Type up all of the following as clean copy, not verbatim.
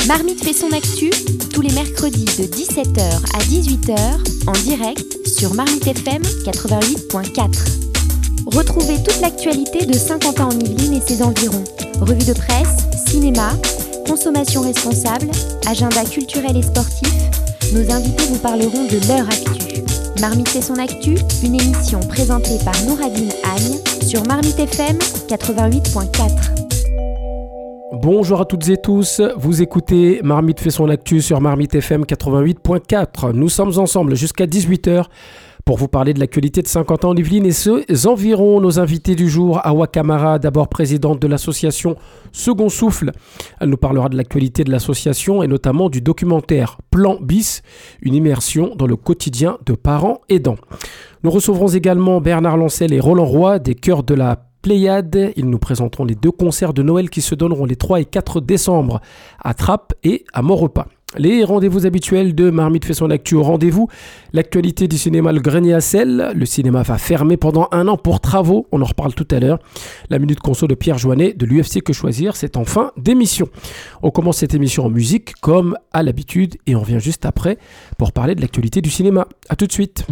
Marmite fait son actu, tous les mercredis de 17h à 18h, en direct sur Marmite FM 88.4. Retrouvez toute l'actualité de Saint-Quentin-en-Yvelines et ses environs. Revue de presse, cinéma, consommation responsable, agenda culturel et sportif. Nos invités vous parleront de leur actu. Marmite fait son actu, une émission présentée par Nouradine Agne sur Marmite FM 88.4. Bonjour à toutes et tous, vous écoutez Marmite fait son actu sur Marmite FM 88.4. Nous sommes ensemble jusqu'à 18h pour vous parler de l'actualité de Saint-Quentin-en-Yvelines et ses environs. Nos invités du jour, Awa Camara, d'abord présidente de l'association Second Souffle. Elle nous parlera de l'actualité de l'association et notamment du documentaire Plan Bis, une immersion dans le quotidien de parents aidants. Nous recevrons également Bernard Lancel et Roland Roy des Chœurs de la Pléiade. Ils nous présenteront les deux concerts de Noël qui se donneront les 3 et 4 décembre à Trappes et à Maurepas. Les rendez-vous habituels de Marmite fait son actu au rendez-vous. L'actualité du cinéma Le Grenier à Sel. Le cinéma va fermer pendant 1 an pour travaux. On en reparle tout à l'heure. La Minute Conso de Pierre Joannet de l'UFC Que Choisir. C'est en fin d'émission. On commence cette émission en musique comme à l'habitude et on revient juste après pour parler de l'actualité du cinéma. A tout de suite.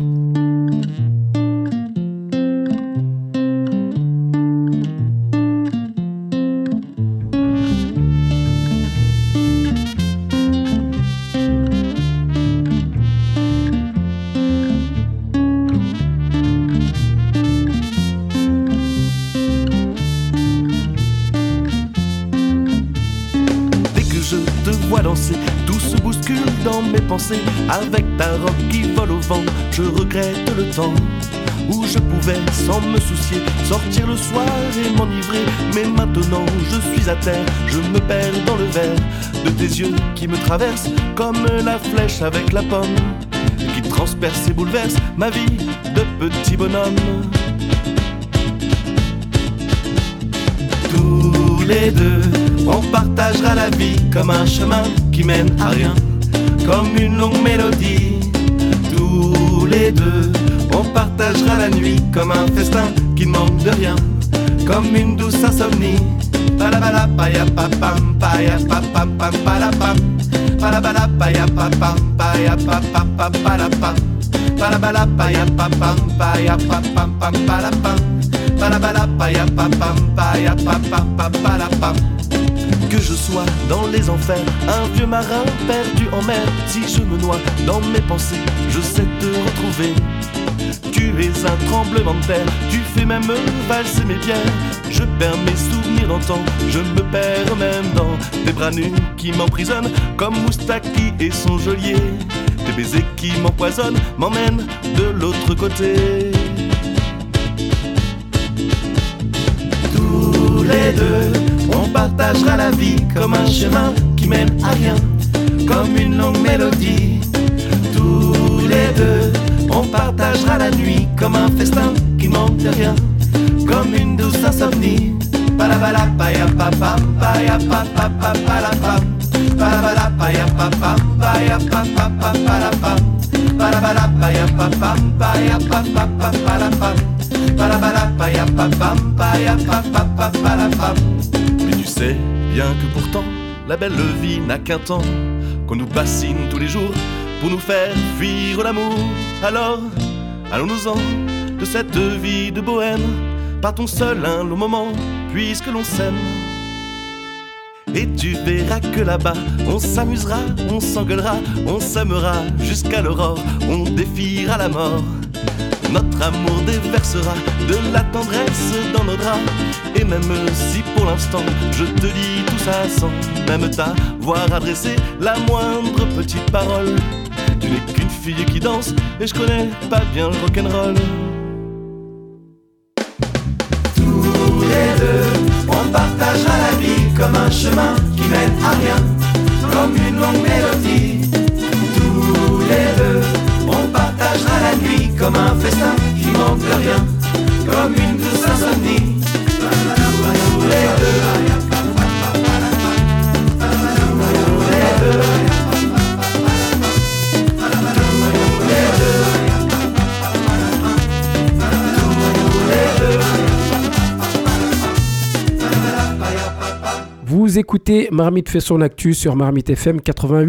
Danser, tout se bouscule dans mes pensées. Avec ta robe qui vole au vent, je regrette le temps où je pouvais, sans me soucier, sortir le soir et m'enivrer. Mais maintenant je suis à terre, je me perds dans le verre de tes yeux qui me traversent comme la flèche avec la pomme, qui transperce et bouleverse ma vie de petit bonhomme. Tous les deux, on partagera la vie comme un chemin qui mène à rien, comme une longue mélodie. Tous les deux, on partagera la nuit comme un festin qui ne manque de rien, comme une douce insomnie. Palabala paya papam paya papam pam palapam. Palabala paya papam paya papam pam palapam. Palabala paya papam paya papam pam palapam. Palabala paya papam paya papam pam palapam. Que je sois dans les enfers, un vieux marin perdu en mer. Si je me noie dans mes pensées, je sais te retrouver. Tu es un tremblement de terre, tu fais même valser mes pierres. Je perds mes souvenirs d'antan, je me perds même dans tes bras nus qui m'emprisonnent comme Moustaki et son geôlier. Tes baisers qui m'empoisonnent m'emmènent de l'autre côté. Tous les deux, on partagera la vie comme un chemin qui mène à rien, comme une longue mélodie. Tous les deux, on partagera la nuit comme un festin qui manque de rien, comme une douce insomnie. Palabala paya papam paya papam palapam. Palabala paya papam paya papam palapam. Palabala paya papam paya papam palapam. Palabala paya papam paya papam palapam. Mais tu sais bien que pourtant la belle vie n'a qu'un temps, qu'on nous bassine tous les jours pour nous faire fuir l'amour. Alors, allons-nous-en de cette vie de bohème. Partons seuls un long moment, puisque l'on s'aime. Et tu verras que là-bas, on s'amusera, on s'engueulera, on s'aimera jusqu'à l'aurore, on défiera la mort. Notre amour déversera de la tendresse dans nos draps. Et même si pour l'instant je te dis tout ça sans même t'avoir adressé la moindre petite parole, tu n'es qu'une fille qui danse et je connais pas bien le rock'n'roll. Tous les deux, on partagera la vie comme un chemin qui mène à rien, comme une longue mélodie. Tous les deux, on partagera la nuit comme un festin qui manque de rien, comme une douce insomnie. Tous les deux, Vous écoutez Marmite fait son actu sur Marmite FM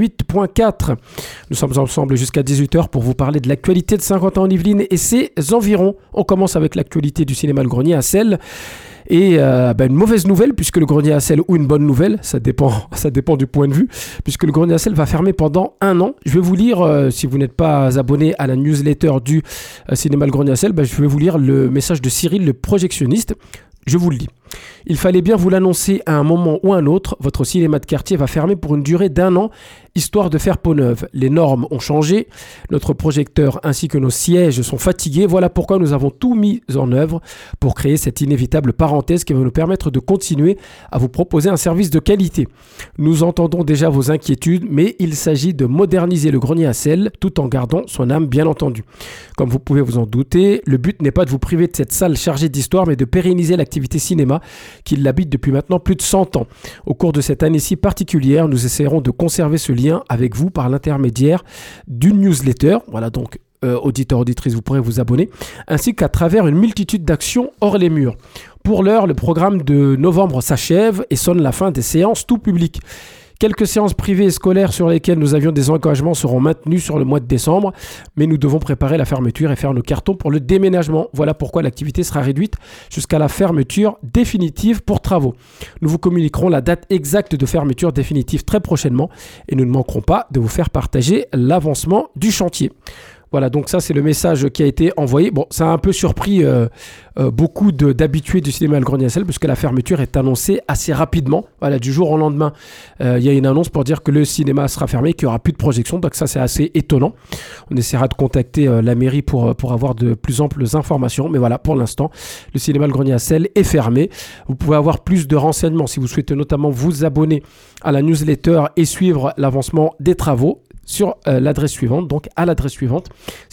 88.4. Nous sommes ensemble jusqu'à 18h pour vous parler de l'actualité de Saint-Quentin-en-Yvelines et ses environs. On commence avec l'actualité du cinéma Le Grenier à Sel. Et une mauvaise nouvelle, puisque le Grenier à Sel, ou une bonne nouvelle, ça dépend du point de vue, puisque le Grenier à Sel va fermer pendant 1 an. Je vais vous lire, si vous n'êtes pas abonné à la newsletter du cinéma Le Grenier à Sel, je vais vous lire le message de Cyril, le projectionniste. Je vous le lis. Il fallait bien vous l'annoncer à un moment ou à un autre, votre cinéma de quartier va fermer pour une durée d'1 an, histoire de faire peau neuve. Les normes ont changé, notre projecteur ainsi que nos sièges sont fatigués, voilà pourquoi nous avons tout mis en œuvre pour créer cette inévitable parenthèse qui va nous permettre de continuer à vous proposer un service de qualité. Nous entendons déjà vos inquiétudes, mais il s'agit de moderniser le Grenier à Sel tout en gardant son âme bien entendu. Comme vous pouvez vous en douter, le but n'est pas de vous priver de cette salle chargée d'histoire, mais de pérenniser l'activité cinéma qui l'habite depuis maintenant plus de 100 ans. Au cours de cette année si particulière, nous essaierons de conserver ce lien avec vous par l'intermédiaire d'une newsletter. Voilà donc, auditeurs, auditrices, vous pourrez vous abonner, ainsi qu'à travers une multitude d'actions hors les murs. Pour l'heure, le programme de novembre s'achève et sonne la fin des séances tout public. Quelques séances privées et scolaires sur lesquelles nous avions des engagements seront maintenues sur le mois de décembre, mais nous devons préparer la fermeture et faire nos cartons pour le déménagement. Voilà pourquoi l'activité sera réduite jusqu'à la fermeture définitive pour travaux. Nous vous communiquerons la date exacte de fermeture définitive très prochainement et nous ne manquerons pas de vous faire partager l'avancement du chantier. Voilà, donc ça c'est le message qui a été envoyé. Bon, ça a un peu surpris beaucoup d'habitués du cinéma Le Grenier à Sel, puisque la fermeture est annoncée assez rapidement. Voilà, du jour au lendemain, il y a une annonce pour dire que le cinéma sera fermé, qu'il n'y aura plus de projection. Donc ça c'est assez étonnant. On essaiera de contacter la mairie pour avoir de plus amples informations. Mais voilà, pour l'instant, le cinéma Le Grenier à Sel est fermé. Vous pouvez avoir plus de renseignements si vous souhaitez notamment vous abonner à la newsletter et suivre l'avancement des travaux sur l'adresse suivante, donc à l'adresse suivante,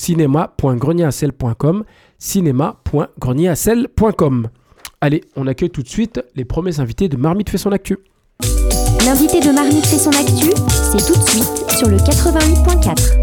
cinéma.grenieracel.com, cinéma.grenieracel.com. Allez, on accueille tout de suite les premiers invités de Marmite fait son actu. L'invité de Marmite fait son actu, c'est tout de suite sur le 88.4.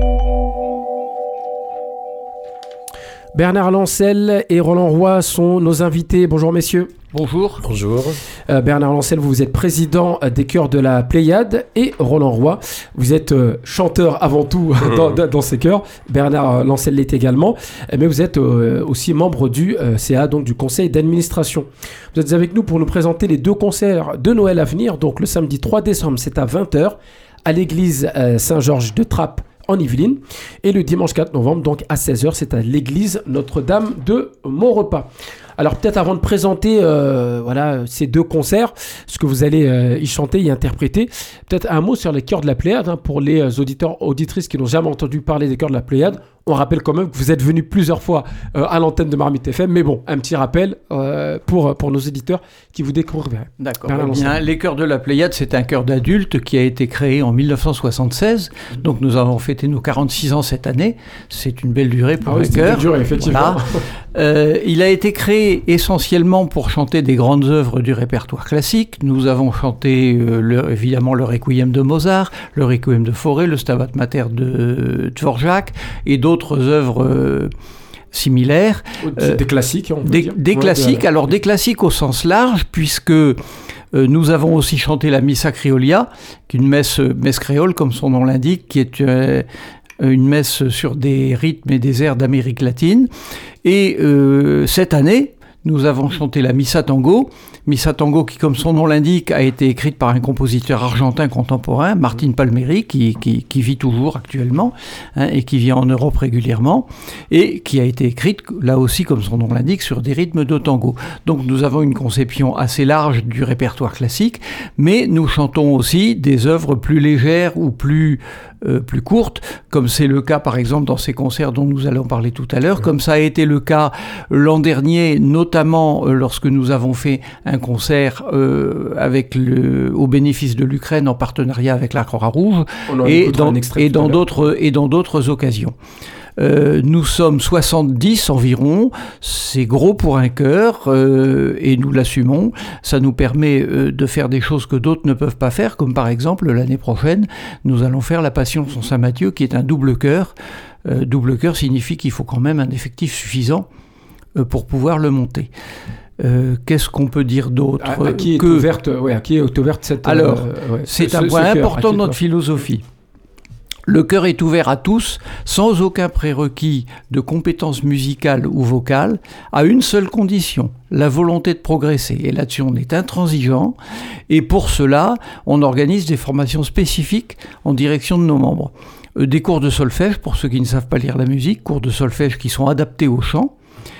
Bernard Lancel et Roland Roy sont nos invités. Bonjour messieurs. Bonjour. Bonjour. Bernard Lancel, vous êtes président des chœurs de la Pléiade et Roland Roy, vous êtes chanteur avant tout dans ces chœurs. Bernard Lancel l'est également, mais vous êtes aussi membre du CA, donc du conseil d'administration. Vous êtes avec nous pour nous présenter les 2 concerts de Noël à venir. Donc le samedi 3 décembre, c'est à 20h à l'église Saint-Georges de Trappes en Yvelines, et le dimanche 4 novembre, donc à 16h, c'est à l'église Notre-Dame de Montrepas. Alors peut-être avant de présenter ces 2 concerts, ce que vous allez y chanter, y interpréter, peut-être un mot sur les chœurs de la Pléiade, pour les auditeurs, auditrices qui n'ont jamais entendu parler des chœurs de la Pléiade. On rappelle quand même que vous êtes venu plusieurs fois à l'antenne de Marmite FM, mais bon, un petit rappel pour nos éditeurs qui vous découvriraient. D'accord. Bien, les chœurs de la Pléiade, c'est un chœur d'adultes qui a été créé en 1976, donc nous avons fêté nos 46 ans cette année. C'est une belle durée pour un chœur. C'est une belle durée, effectivement. Voilà. Il a été créé essentiellement pour chanter des grandes œuvres du répertoire classique. Nous avons chanté évidemment le Requiem de Mozart, le Requiem de Fauré, le Stabat Mater de Dvorak et d'autres œuvres similaires. Des classiques, on peut dire. Des classiques, alors des classiques au sens large, puisque nous avons aussi chanté la Missa Criolia, qui est une messe créole, comme son nom l'indique, qui est une messe sur des rythmes et des airs d'Amérique latine. Et cette année, nous avons chanté la Missa Tango qui, comme son nom l'indique, a été écrite par un compositeur argentin contemporain, Martin Palmieri, qui vit toujours actuellement, et qui vient en Europe régulièrement, et qui a été écrite, là aussi, comme son nom l'indique, sur des rythmes de tango. Donc nous avons une conception assez large du répertoire classique, mais nous chantons aussi des œuvres plus légères ou plus courtes, comme c'est le cas par exemple dans ces concerts dont nous allons parler tout à l'heure, comme ça a été le cas l'an dernier, notamment lorsque nous avons fait un concert au bénéfice de l'Ukraine en partenariat avec la Croix-Rouge et dans d'autres occasions. Nous sommes 70 environ, c'est gros pour un chœur et nous l'assumons. Ça nous permet de faire des choses que d'autres ne peuvent pas faire, comme par exemple l'année prochaine, nous allons faire la Passion sans Saint Matthieu qui est un double chœur. Double chœur signifie qu'il faut quand même un effectif suffisant pour pouvoir le monter. Qu'est-ce qu'on peut dire d'autre? À qui est ouverte cette... Alors, c'est un point important de notre philosophie. Le chœur est ouvert à tous, sans aucun prérequis de compétences musicales ou vocales, à une seule condition, la volonté de progresser. Et là-dessus, on est intransigeant. Et pour cela, on organise des formations spécifiques en direction de nos membres. Des cours de solfège, pour ceux qui ne savent pas lire la musique, cours de solfège qui sont adaptés au chant,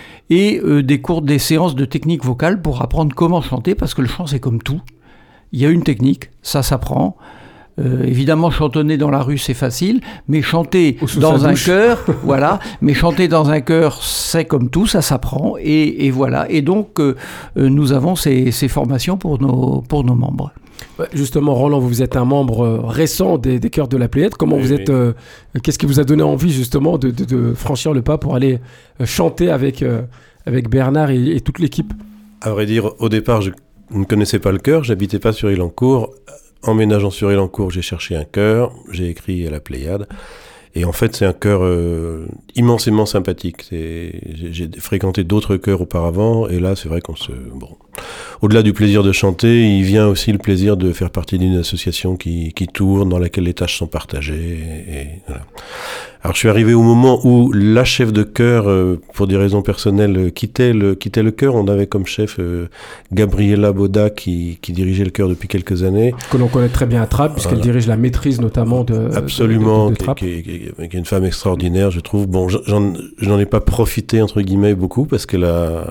et des séances de technique vocale pour apprendre comment chanter, parce que le chant, c'est comme tout. Il y a une technique, ça s'apprend. Évidemment, chantonner dans la rue, c'est facile, mais chanter dans un chœur, voilà, mais chanter dans un chœur, c'est comme tout, ça s'apprend, et voilà. Et donc, nous avons ces formations pour nos membres. Justement, Roland, vous êtes un membre récent des Chœurs de la Pléiade. Comment vous êtes qu'est-ce qui vous a donné envie, justement, de franchir le pas pour aller chanter avec Bernard et toute l'équipe? À vrai dire, au départ, je ne connaissais pas le chœur, j'habitais pas sur Ilancourt. Emménageant sur Ilancourt, j'ai cherché un chœur, j'ai écrit à la Pléiade. Et en fait, c'est un chœur immensément sympathique. J'ai fréquenté d'autres chœurs auparavant, et là, c'est vrai au-delà du plaisir de chanter, il vient aussi le plaisir de faire partie d'une association qui tourne, dans laquelle les tâches sont partagées. Et voilà. Alors, je suis arrivé au moment où la chef de chœur, pour des raisons personnelles, quittait le chœur. On avait comme chef Gabriela Boda qui dirigeait le chœur depuis quelques années. Que l'on connaît très bien à Trappes, puisqu'elle dirige la maîtrise notamment de Trappes. Qui est une femme extraordinaire, je trouve. Bon, j'en ai pas profité, entre guillemets, beaucoup, parce qu'elle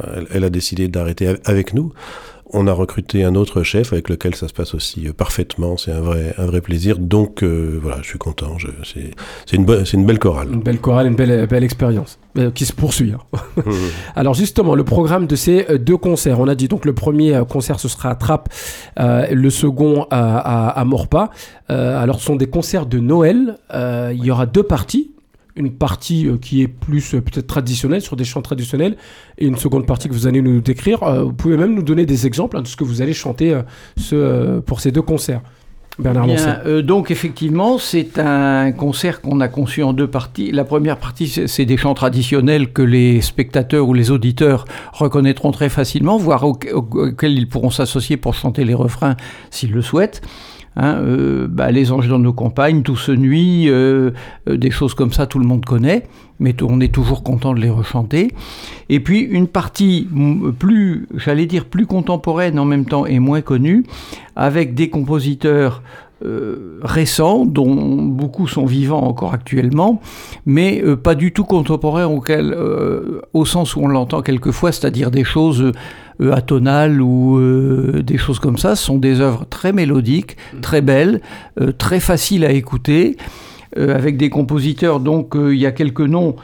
a décidé d'arrêter avec nous. On a recruté un autre chef avec lequel ça se passe aussi parfaitement. C'est un vrai plaisir. Donc voilà, je suis content. C'est une belle chorale. Une belle chorale, une belle expérience qui se poursuit. Alors justement, le programme de ces deux concerts. On a dit donc le premier concert, ce sera à Trappes, le second à Maurepas. Alors ce sont des concerts de Noël. Il y aura deux parties. Une partie qui est plus peut-être traditionnelle, sur des chants traditionnels, et une seconde partie que vous allez nous décrire. Vous pouvez même nous donner des exemples de ce que vous allez chanter pour ces deux concerts. Bernard Lancet. Donc effectivement, c'est un concert qu'on a conçu en deux parties. La première partie, c'est des chants traditionnels que les spectateurs ou les auditeurs reconnaîtront très facilement, voire auxquels ils pourront s'associer pour chanter les refrains s'ils le souhaitent. Les anges dans nos campagnes, Tout se nuit, des choses comme ça, tout le monde connaît, mais on est toujours content de les rechanter. Et puis une partie plus contemporaine en même temps et moins connue, avec des compositeurs récents, dont beaucoup sont vivants encore actuellement, mais pas du tout contemporains au sens où on l'entend quelquefois, c'est-à-dire des choses atonales ou des choses comme ça. Ce sont des œuvres très mélodiques, très belles, très faciles à écouter, avec des compositeurs. Donc il y a quelques noms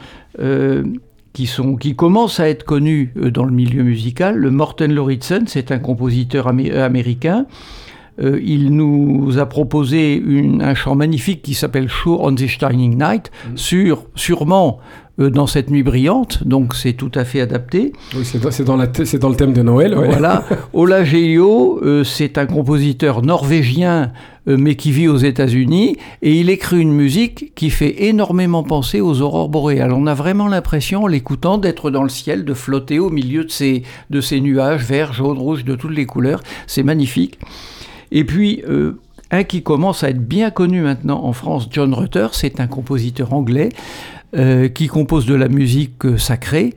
qui commencent à être connus dans le milieu musical. Le Morten Lauridsen, c'est un compositeur américain. Il nous a proposé un chant magnifique qui s'appelle Sure on the Shining Night, sûrement dans cette nuit brillante, donc c'est tout à fait adapté. Oui, c'est dans le thème de Noël. Ouais. Voilà. Ola Geio, c'est un compositeur norvégien, mais qui vit aux États-Unis, et il écrit une musique qui fait énormément penser aux aurores boréales. On a vraiment l'impression, en l'écoutant, d'être dans le ciel, de flotter au milieu de ces nuages verts, jaunes, rouges, de toutes les couleurs. C'est magnifique. Et puis, un qui commence à être bien connu maintenant en France, John Rutter, c'est un compositeur anglais qui compose de la musique sacrée.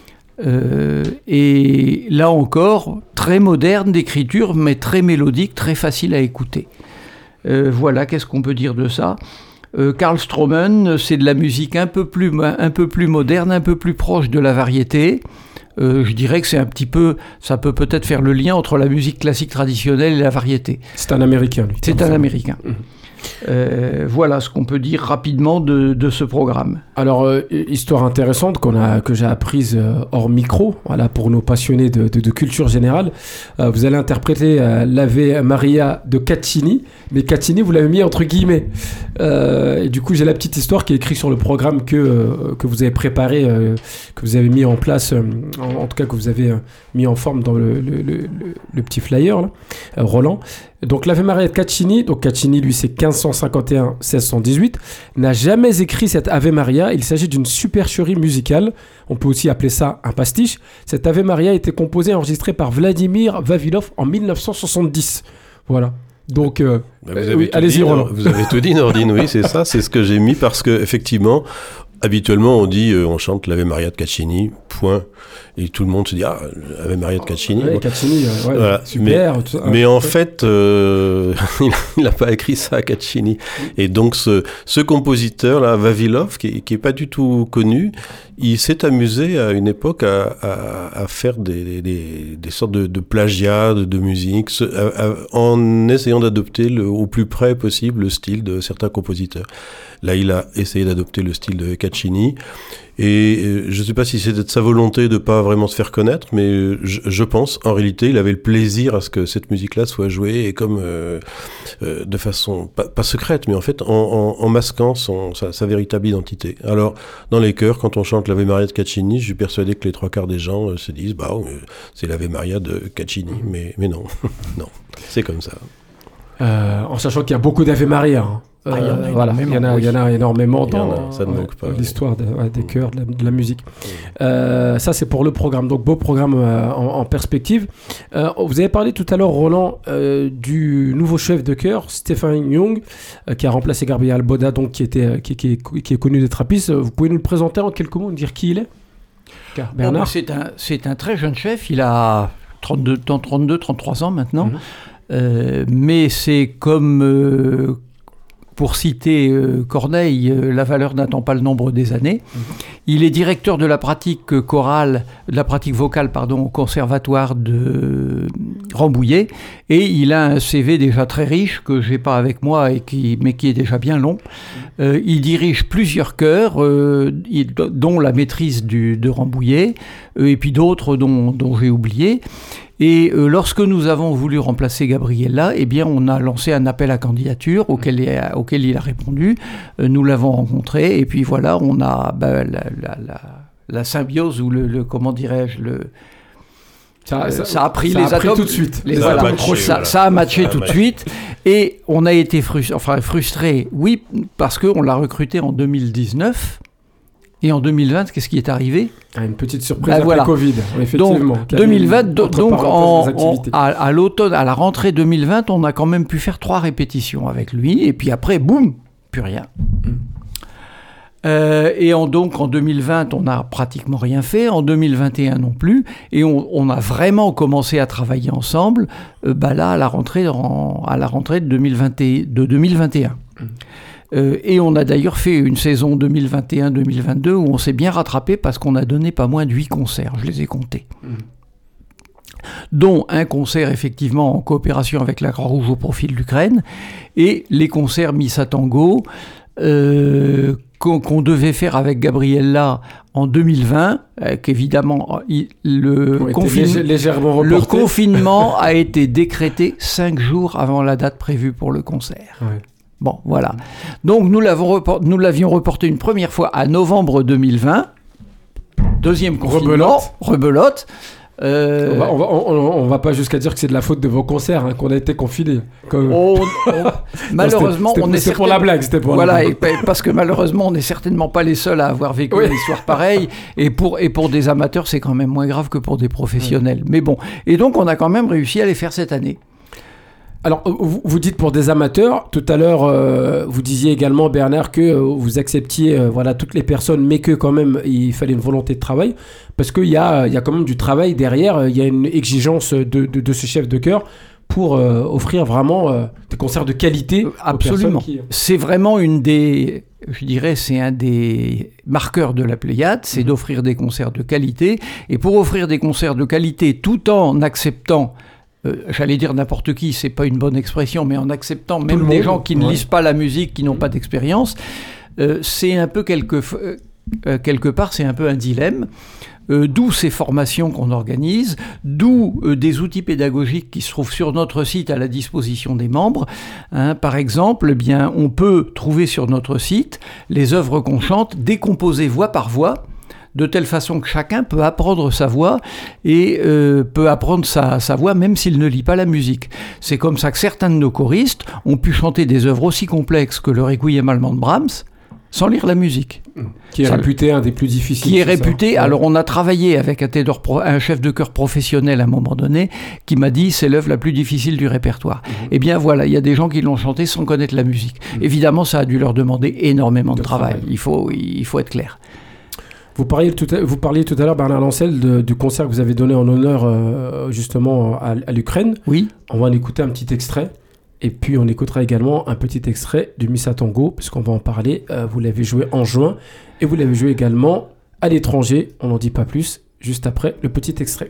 Et là encore, très moderne d'écriture, mais très mélodique, très facile à écouter. Voilà, qu'est-ce qu'on peut dire de ça ? Karl Stroman, c'est de la musique un peu plus moderne, un peu plus proche de la variété. Je dirais que c'est un petit peu, ça peut peut-être faire le lien entre la musique classique traditionnelle et la variété. C'est un Américain, lui. C'est un Américain. Voilà ce qu'on peut dire rapidement de ce programme. Alors, histoire intéressante que j'ai apprise hors micro, voilà, pour nos passionnés de culture générale. Vous allez interpréter l'Ave Maria de Caccini, mais Caccini, vous l'avez mis entre guillemets. Et du coup, j'ai la petite histoire qui est écrite sur le programme que vous avez préparé, que vous avez mis en place, en tout cas que vous avez mis en forme dans le petit flyer, là, Roland. Donc l'Ave Maria de Caccini, donc Caccini lui c'est 1551-1618, n'a jamais écrit cette Ave Maria. Il s'agit d'une supercherie musicale, on peut aussi appeler ça un pastiche. Cette Ave Maria a été composée et enregistrée par Vladimir Vavilov en 1970. Voilà. Donc, allez-y Roland. Vous avez tout dit Nordine, oui c'est ça, c'est ce que j'ai mis parce que effectivement, habituellement on dit on chante l'Ave Maria de Caccini, point. Et tout le monde se dit Ave Maria de Caccini. Ouais, Caccini, voilà. Super. Mais en fait, il n'a pas écrit ça à Caccini. Et donc ce compositeur là, Vavilov, qui est pas du tout connu, il s'est amusé à une époque à faire des sortes de plagiats de musique, en essayant d'adopter au plus près possible le style de certains compositeurs. Là, il a essayé d'adopter le style de Caccini. Et je ne sais pas si c'était de sa volonté de ne pas vraiment se faire connaître, mais je pense, en réalité, il avait le plaisir à ce que cette musique-là soit jouée, et comme de façon, pas secrète, mais en fait, en masquant sa véritable identité. Alors, dans les chœurs, quand on chante l'Ave Maria de Caccini, je suis persuadé que les 3/4 des gens se disent, c'est l'Ave Maria de Caccini, mais non, non, c'est comme ça. En sachant qu'il y a beaucoup d'Ave Maria, hein. Il y en a énormément dans l'histoire des chœurs, de la musique. Ça, c'est pour le programme. Donc, beau programme en perspective. Vous avez parlé tout à l'heure, Roland, du nouveau chef de chœur, Stéphane Young, qui a remplacé Gabriel Boda, donc, qui est connu des trappistes. Vous pouvez nous le présenter en quelques mots, nous dire qui il est? Bernard. C'est un très jeune chef. Il a 33 ans maintenant. Mais c'est comme... pour citer Corneille, la valeur n'attend pas le nombre des années. Il est directeur de la pratique vocale au conservatoire de Rambouillet, et il a un CV déjà très riche que j'ai pas avec moi mais qui est déjà bien long. Il dirige plusieurs chœurs, dont la maîtrise de Rambouillet, et puis d'autres dont j'ai oublié. Et lorsque nous avons voulu remplacer Gabriella, eh bien, on a lancé un appel à candidature auquel il a répondu. Nous l'avons rencontré, et puis voilà, on a la symbiose, ou comment dirais-je, ça a pris les atomes tout de suite. Ça a matché tout de suite, et on a été frustrés, oui, parce qu'on l'a recruté en 2019. Et en 2020, qu'est-ce qui est arrivé ? Une petite surprise après Covid, effectivement. Donc, 2020, à l'automne, à la rentrée 2020, on a quand même pu faire 3 répétitions avec lui. Et puis après, boum, plus rien. Donc en 2020, on n'a pratiquement rien fait. En 2021 non plus. Et on a vraiment commencé à travailler ensemble là, à la rentrée de 2021. Et on a d'ailleurs fait une saison 2021-2022 où on s'est bien rattrapé parce qu'on a donné pas moins de 8 concerts, je les ai comptés. Dont un concert effectivement en coopération avec la Croix-Rouge au profit de l'Ukraine, et les concerts Missa Tango qu'on devait faire avec Gabriella en 2020, qu'évidemment le confinement a été décrété 5 jours avant la date prévue pour le concert. Ouais. Bon, voilà. Donc, nous l'avions reporté une première fois à novembre 2020. Deuxième confinement. Rebelote. On va pas jusqu'à dire que c'est de la faute de vos concerts qu'on a été confinés. Malheureusement, c'était pour la blague. Parce que malheureusement, on n'est certainement pas les seuls à avoir vécu une histoire pareille. Et pour des amateurs, c'est quand même moins grave que pour des professionnels. Mais bon. Et donc, on a quand même réussi à les faire cette année. Alors, vous dites pour des amateurs. Tout à l'heure, vous disiez également, Bernard, que vous acceptiez toutes les personnes, mais que quand même, il fallait une volonté de travail. Parce qu'il y a quand même du travail derrière. Il y a une exigence de ce chef de chœur pour offrir vraiment des concerts de qualité. Absolument. C'est vraiment c'est un des marqueurs de la Pléiade, c'est d'offrir des concerts de qualité. Et pour offrir des concerts de qualité tout en acceptant... j'allais dire n'importe qui, c'est pas une bonne expression, mais en acceptant même des gens qui ne lisent pas la musique, qui n'ont pas d'expérience, c'est un peu quelque part, c'est un peu un dilemme. D'où ces formations qu'on organise, d'où des outils pédagogiques qui se trouvent sur notre site à la disposition des membres. Par exemple, on peut trouver sur notre site les œuvres qu'on chante décomposées voix par voix, de telle façon que chacun peut apprendre sa voix et peut apprendre sa voix même s'il ne lit pas la musique. C'est comme ça que certains de nos choristes ont pu chanter des œuvres aussi complexes que le Requiem allemand de Brahms sans lire la musique. Qui est réputé un des plus difficiles. Qui est réputé. Alors on a travaillé avec un chef de chœur professionnel à un moment donné qui m'a dit c'est l'œuvre la plus difficile du répertoire. Eh bien voilà, il y a des gens qui l'ont chanté sans connaître la musique. Évidemment, ça a dû leur demander énormément de travail. Il faut être clair. Vous parliez tout à l'heure, Bernard Lancel, du concert que vous avez donné en honneur justement à l'Ukraine. Oui. On va en écouter un petit extrait. Et puis on écoutera également un petit extrait du Missa Tango, puisqu'on va en parler. Vous l'avez joué en juin et vous l'avez joué également à l'étranger. On n'en dit pas plus, juste après le petit extrait.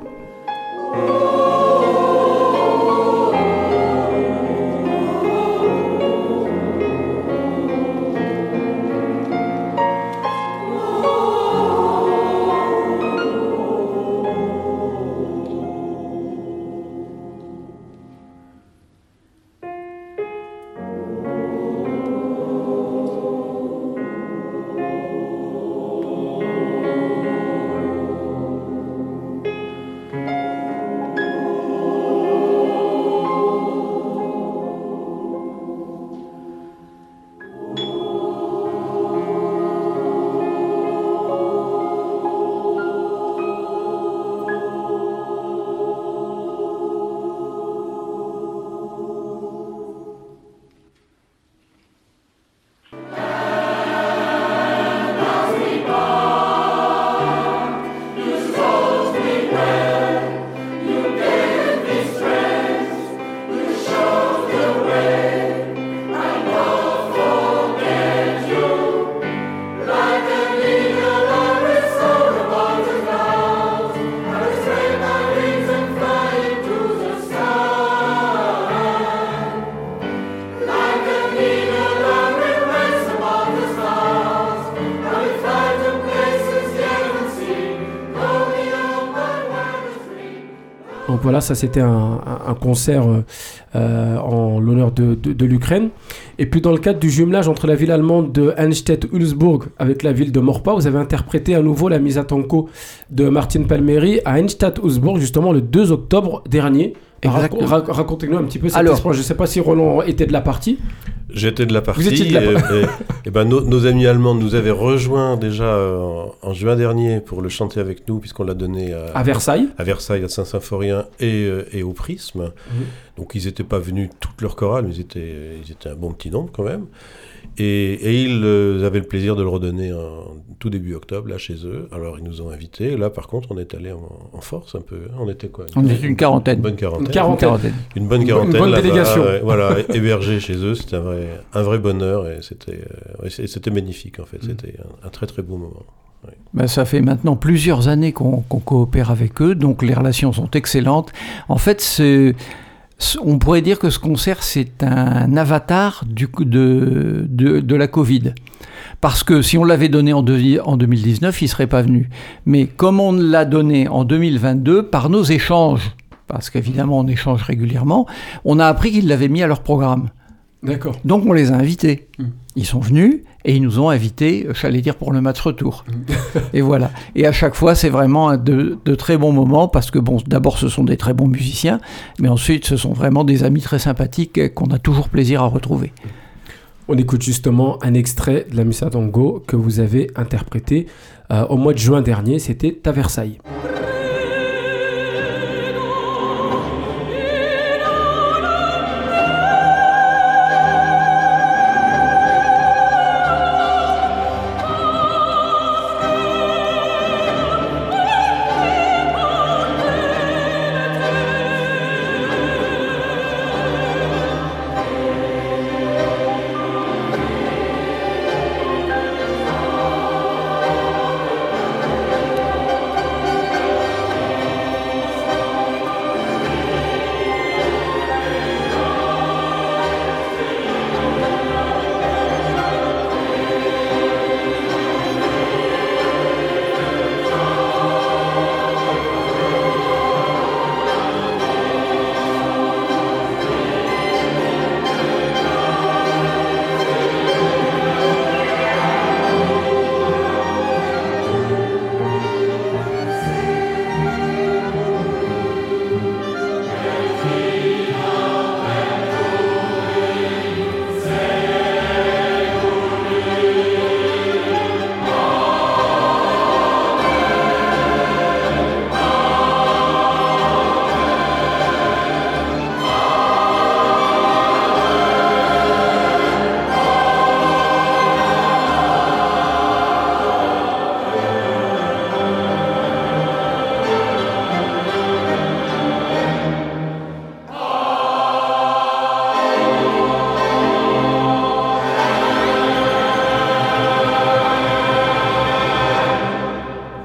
Donc voilà, ça c'était un concert en l'honneur de l'Ukraine. Et puis dans le cadre du jumelage entre la ville allemande de Henstedt-Ulzburg avec la ville de Morpa, vous avez interprété à nouveau la Missa Tango de Martin Palmieri à Henstedt-Ulzburg justement le 2 octobre dernier. Racontez-nous un petit peu cette expérience. Je ne sais pas si Roland était de la partie. J'étais de la partie. Vous étiez de la partie. Et ben, nos amis allemands nous avaient rejoints déjà en juin dernier pour le chanter avec nous, puisqu'on l'a donné à Versailles. À Versailles, à Saint-Symphorien et au Prisme. Donc ils n'étaient pas venus toute leur chorale, mais ils étaient un bon petit nombre quand même. Et ils avaient le plaisir de le redonner en tout début octobre, là, chez eux. Alors, ils nous ont invités. Là, par contre, on est allé en force un peu. On était quoi ? On était une quarantaine. Une bonne quarantaine. Une bonne délégation. Voilà, hébergés chez eux. C'était un vrai bonheur. Et c'était magnifique, en fait. C'était un très, très beau moment. Oui. Ben, ça fait maintenant plusieurs années qu'on coopère avec eux. Donc, les relations sont excellentes. En fait, on pourrait dire que ce concert, c'est un avatar de la Covid. Parce que si on l'avait donné en 2019, il ne serait pas venu. Mais comme on l'a donné en 2022, par nos échanges, parce qu'évidemment on échange régulièrement, on a appris qu'ils l'avaient mis à leur programme. D'accord. Donc on les a invités. Ils sont venus et ils nous ont invités, j'allais dire, pour le match retour. Et voilà. Et à chaque fois, c'est vraiment de très bons moments parce que, bon, d'abord, ce sont des très bons musiciens, mais ensuite, ce sont vraiment des amis très sympathiques qu'on a toujours plaisir à retrouver. On écoute justement un extrait de la Missa Tango que vous avez interprété au mois de juin dernier. C'était à Versailles.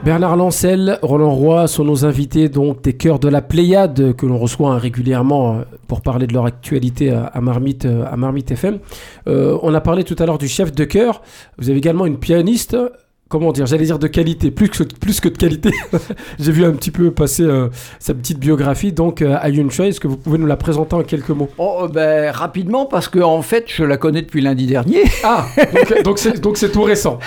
Bernard Lancel, Roland Roy sont nos invités donc des chœurs de la Pléiade que l'on reçoit régulièrement pour parler de leur actualité à Marmite FM. On a parlé tout à l'heure du chef de chœur. Vous avez également une pianiste. Comment dire, j'allais dire de qualité, plus que de qualité. J'ai vu un petit peu passer sa petite biographie. Donc, Ayun Choi, est-ce que vous pouvez nous la présenter en quelques mots? Rapidement, parce que en fait, je la connais depuis lundi dernier. Ah, donc c'est tout récent.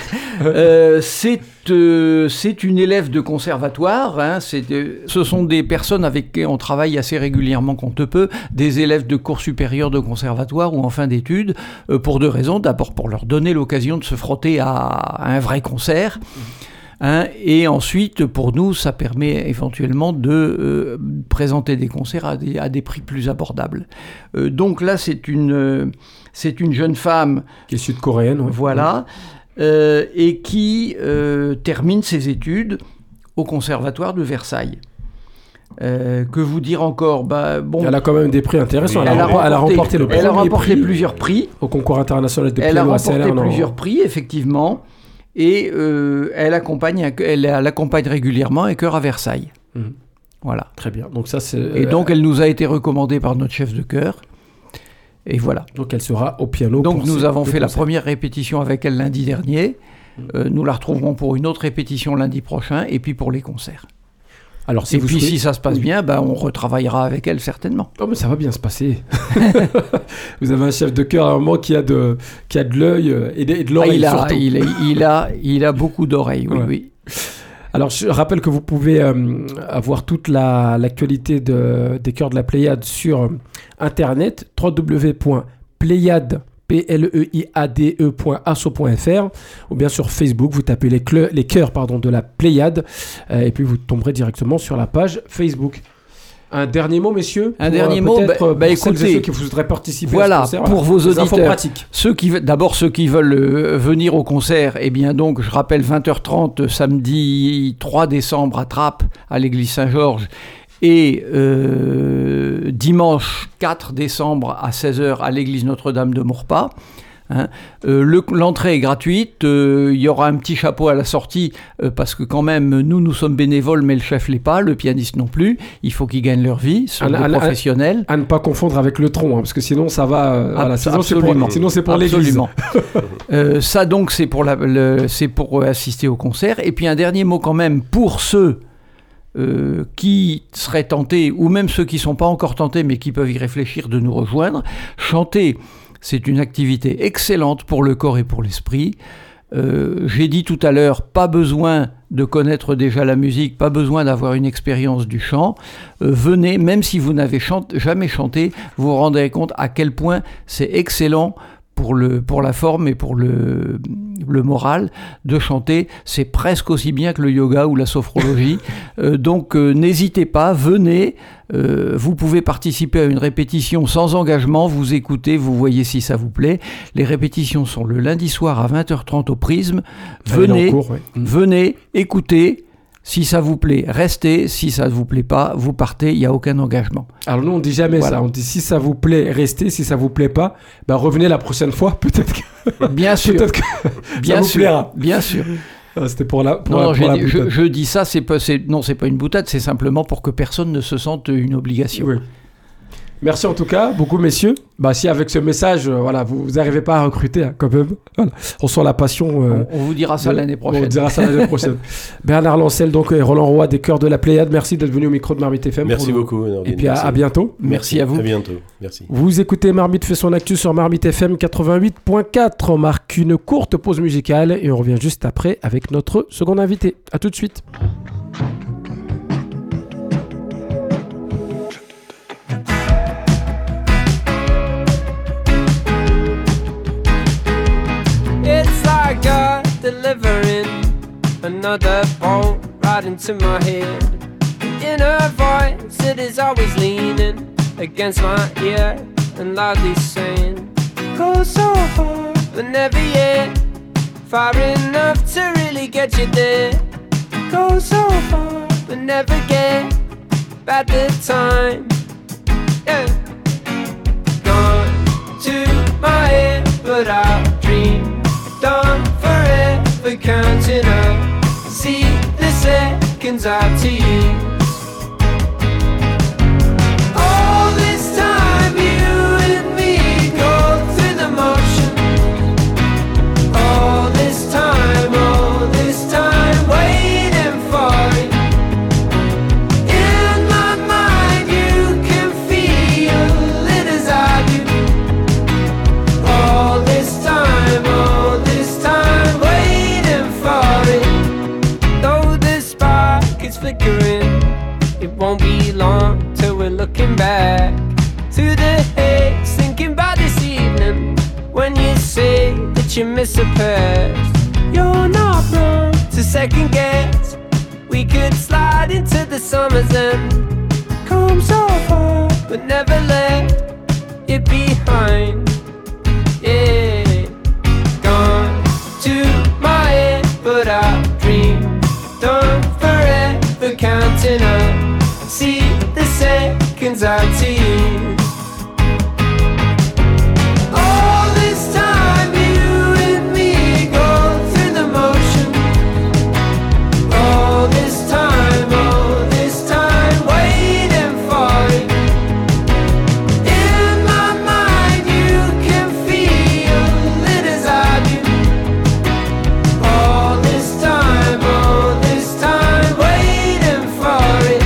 C'est une élève de conservatoire. Hein, ce sont des personnes avec qui on travaille assez régulièrement qu'on te peut, des élèves de cours supérieurs de conservatoire ou en fin d'études, pour deux raisons. D'abord, pour leur donner l'occasion de se frotter à un vrai concert. Hein, et ensuite, pour nous, ça permet éventuellement de présenter des concerts à des prix plus abordables. Donc là, c'est une jeune femme qui est sud-coréenne. Ouais. Voilà. Et qui termine ses études au Conservatoire de Versailles. Que vous dire encore? Elle a quand même des prix intéressants. Oui, elle a remporté plusieurs prix au concours international de piano. Elle a remporté plusieurs prix, effectivement. Et elle accompagne régulièrement un chœur à Versailles. Voilà. Très bien. Donc ça, et donc elle nous a été recommandée par notre chef de chœur. Et voilà. Donc elle sera au piano. Donc nous avons fait la première répétition avec elle lundi dernier. Nous la retrouverons pour une autre répétition lundi prochain et puis pour les concerts. Alors, si ça se passe bien, on retravaillera avec elle certainement. Oh, mais ça va bien se passer. Vous avez un chef de chœur à un moment qui a de l'œil et de l'oreille surtout. Il a beaucoup d'oreilles, oui, oui. Alors, je rappelle que vous pouvez avoir toute l'actualité des chœurs de la Pléiade sur Internet, www.pleiade.asso.fr ou bien sur Facebook, vous tapez les chœurs de la Pléiade et puis vous tomberez directement sur la page Facebook. Un dernier mot, messieurs? Écoutez, ceux qui voudraient participer voilà, à ce concert, pour vos auditeurs, ceux qui veulent venir au concert, donc je rappelle 20h30 samedi 3 décembre à Trappes, à l'église Saint-Georges, et dimanche 4 décembre à 16h à l'église Notre-Dame de Maurepas. Hein. L'entrée est gratuite, il y aura un petit chapeau à la sortie parce que quand même nous sommes bénévoles mais le chef l'est pas, le pianiste non plus, il faut qu'ils gagnent leur vie, ce sont des professionnels. À ne pas confondre avec le tronc, parce que sinon ça va, sinon c'est pour l'église. Ça donc c'est pour assister au concert. Et puis un dernier mot quand même pour ceux qui seraient tentés, ou même ceux qui ne sont pas encore tentés mais qui peuvent y réfléchir, de nous rejoindre. Chanter, c'est une activité excellente pour le corps et pour l'esprit. J'ai dit tout à l'heure, pas besoin de connaître déjà la musique, pas besoin d'avoir une expérience du chant. Venez, même si vous n'avez jamais chanté, vous vous rendrez compte à quel point c'est excellent pour la forme et pour le moral de chanter. C'est presque aussi bien que le yoga ou la sophrologie. Donc n'hésitez pas, venez. Vous pouvez participer à une répétition sans engagement, vous écoutez, vous voyez si ça vous plaît. Les répétitions sont le lundi soir à 20h30 au Prisme. Venez, écoutez. Si ça vous plaît, restez. Si ça ne vous plaît pas, vous partez. Il n'y a aucun engagement. Alors nous, on ne dit jamais ça. On dit si ça vous plaît, restez. Si ça ne vous plaît pas, revenez la prochaine fois. Peut-être que, bien sûr. Peut-être que ça vous plaira. Bien sûr. C'était pour la boutade. Je dis ça, c'est pas une boutade, c'est simplement pour que personne ne se sente une obligation. Oui. Merci en tout cas, beaucoup messieurs. Si avec ce message, vous n'arrivez pas à recruter, quand même. Voilà. On sent la passion. On vous dira ça l'année prochaine. On dira ça l'année prochaine. Bernard Lancel, donc, et Roland Roy des chœurs de la Pléiade. Merci d'être venu au micro de Marmite FM. Merci beaucoup. Et puis à bientôt. Merci à vous. À bientôt. Merci. Vous écoutez Marmite fait son actu sur Marmite FM 88.4. On marque une courte pause musicale et on revient juste après avec notre second invité. À tout de suite. Delivering another bolt right into my head. In her voice, it is always leaning against my ear and loudly saying, go so far, but never yet far enough to really get you there. Go so far, but never get back the time. Yeah. Gone to my head, but I'll dream. Done forever, counting up. See the same. seconds out to use. All this time you and me go through the motion. All this time waiting for it. In my mind you can feel it as I do. All this time waiting for it. Though the spark is flickering, it won't be long till we're looking back to the haze, thinking about this evening when you say that you miss a past. You're not wrong to second guess. We could slide into the summer's end, come so far but never let it behind. Yeah, gone to my head, but I'll dream. Done forever counting up. See the seconds out to use. All this time you and me go through the motion. All this time waiting for it. In my mind you can feel it as I do. All this time waiting for it.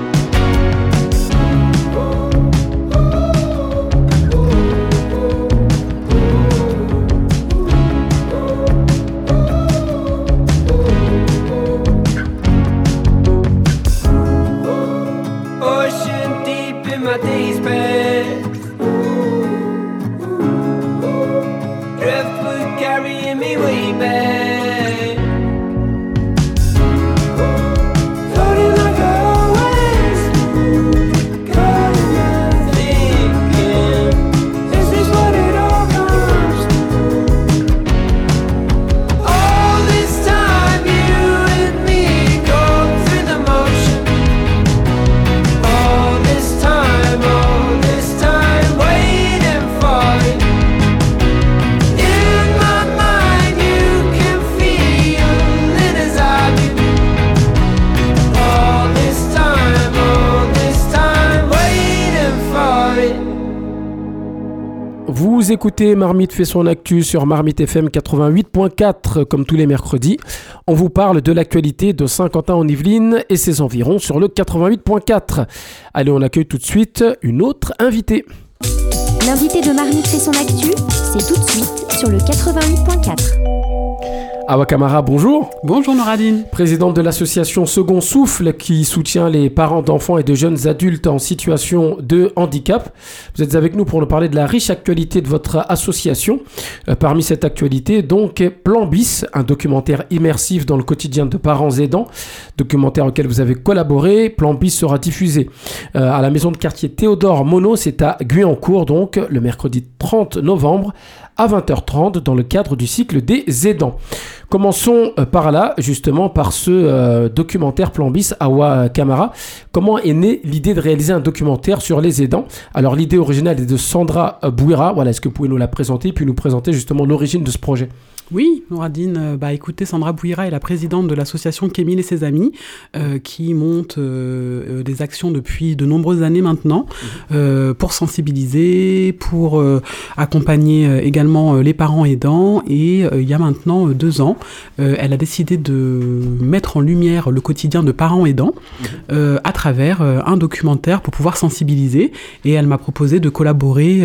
Ocean deep in my days past. Driftwood carrying me way back. Floating like I always. Going thinking, is this what it all comes to? All this time you and me go through the motion. All this time waiting for it. In my mind you can feel it as I do. All this time waiting for it. Vous écoutez Marmite fait son actu sur Marmite FM 88.4. Comme tous les mercredis, on vous parle de l'actualité de Saint-Quentin-en-Yvelines et ses environs sur le 88.4. Allez, on accueille tout de suite une autre invitée. L'invité de Marmite fait son actu, c'est tout de suite sur le 88.4. Awa Kamara, bonjour. Bonjour Noradine. Présidente de l'association Second Souffle qui soutient les parents d'enfants et de jeunes adultes en situation de handicap. Vous êtes avec nous pour nous parler de la riche actualité de votre association. Parmi cette actualité, donc, Plan Bis, un documentaire immersif dans le quotidien de parents aidants, documentaire auquel vous avez collaboré. Plan Bis sera diffusé à la maison de quartier Théodore Monod, c'est à Guyancourt, donc le mercredi 30 novembre à 20h30 dans le cadre du cycle des aidants. Commençons par là, justement, par ce documentaire Plan Bis. Awa Kamara, comment est née l'idée de réaliser un documentaire sur les aidants? Alors, l'idée originale est de Sandra Bouira. Voilà, est-ce que vous pouvez nous la présenter, puis nous présenter justement l'origine de ce projet? Oui, Nouradine, écoutez, Sandra Bouira est la présidente de l'association Kémil et ses amis, qui monte des actions depuis de nombreuses années maintenant, pour sensibiliser, pour accompagner également les parents aidants. Et il y a maintenant 2 ans, elle a décidé de mettre en lumière le quotidien de parents aidants à travers un documentaire pour pouvoir sensibiliser. Et elle m'a proposé de collaborer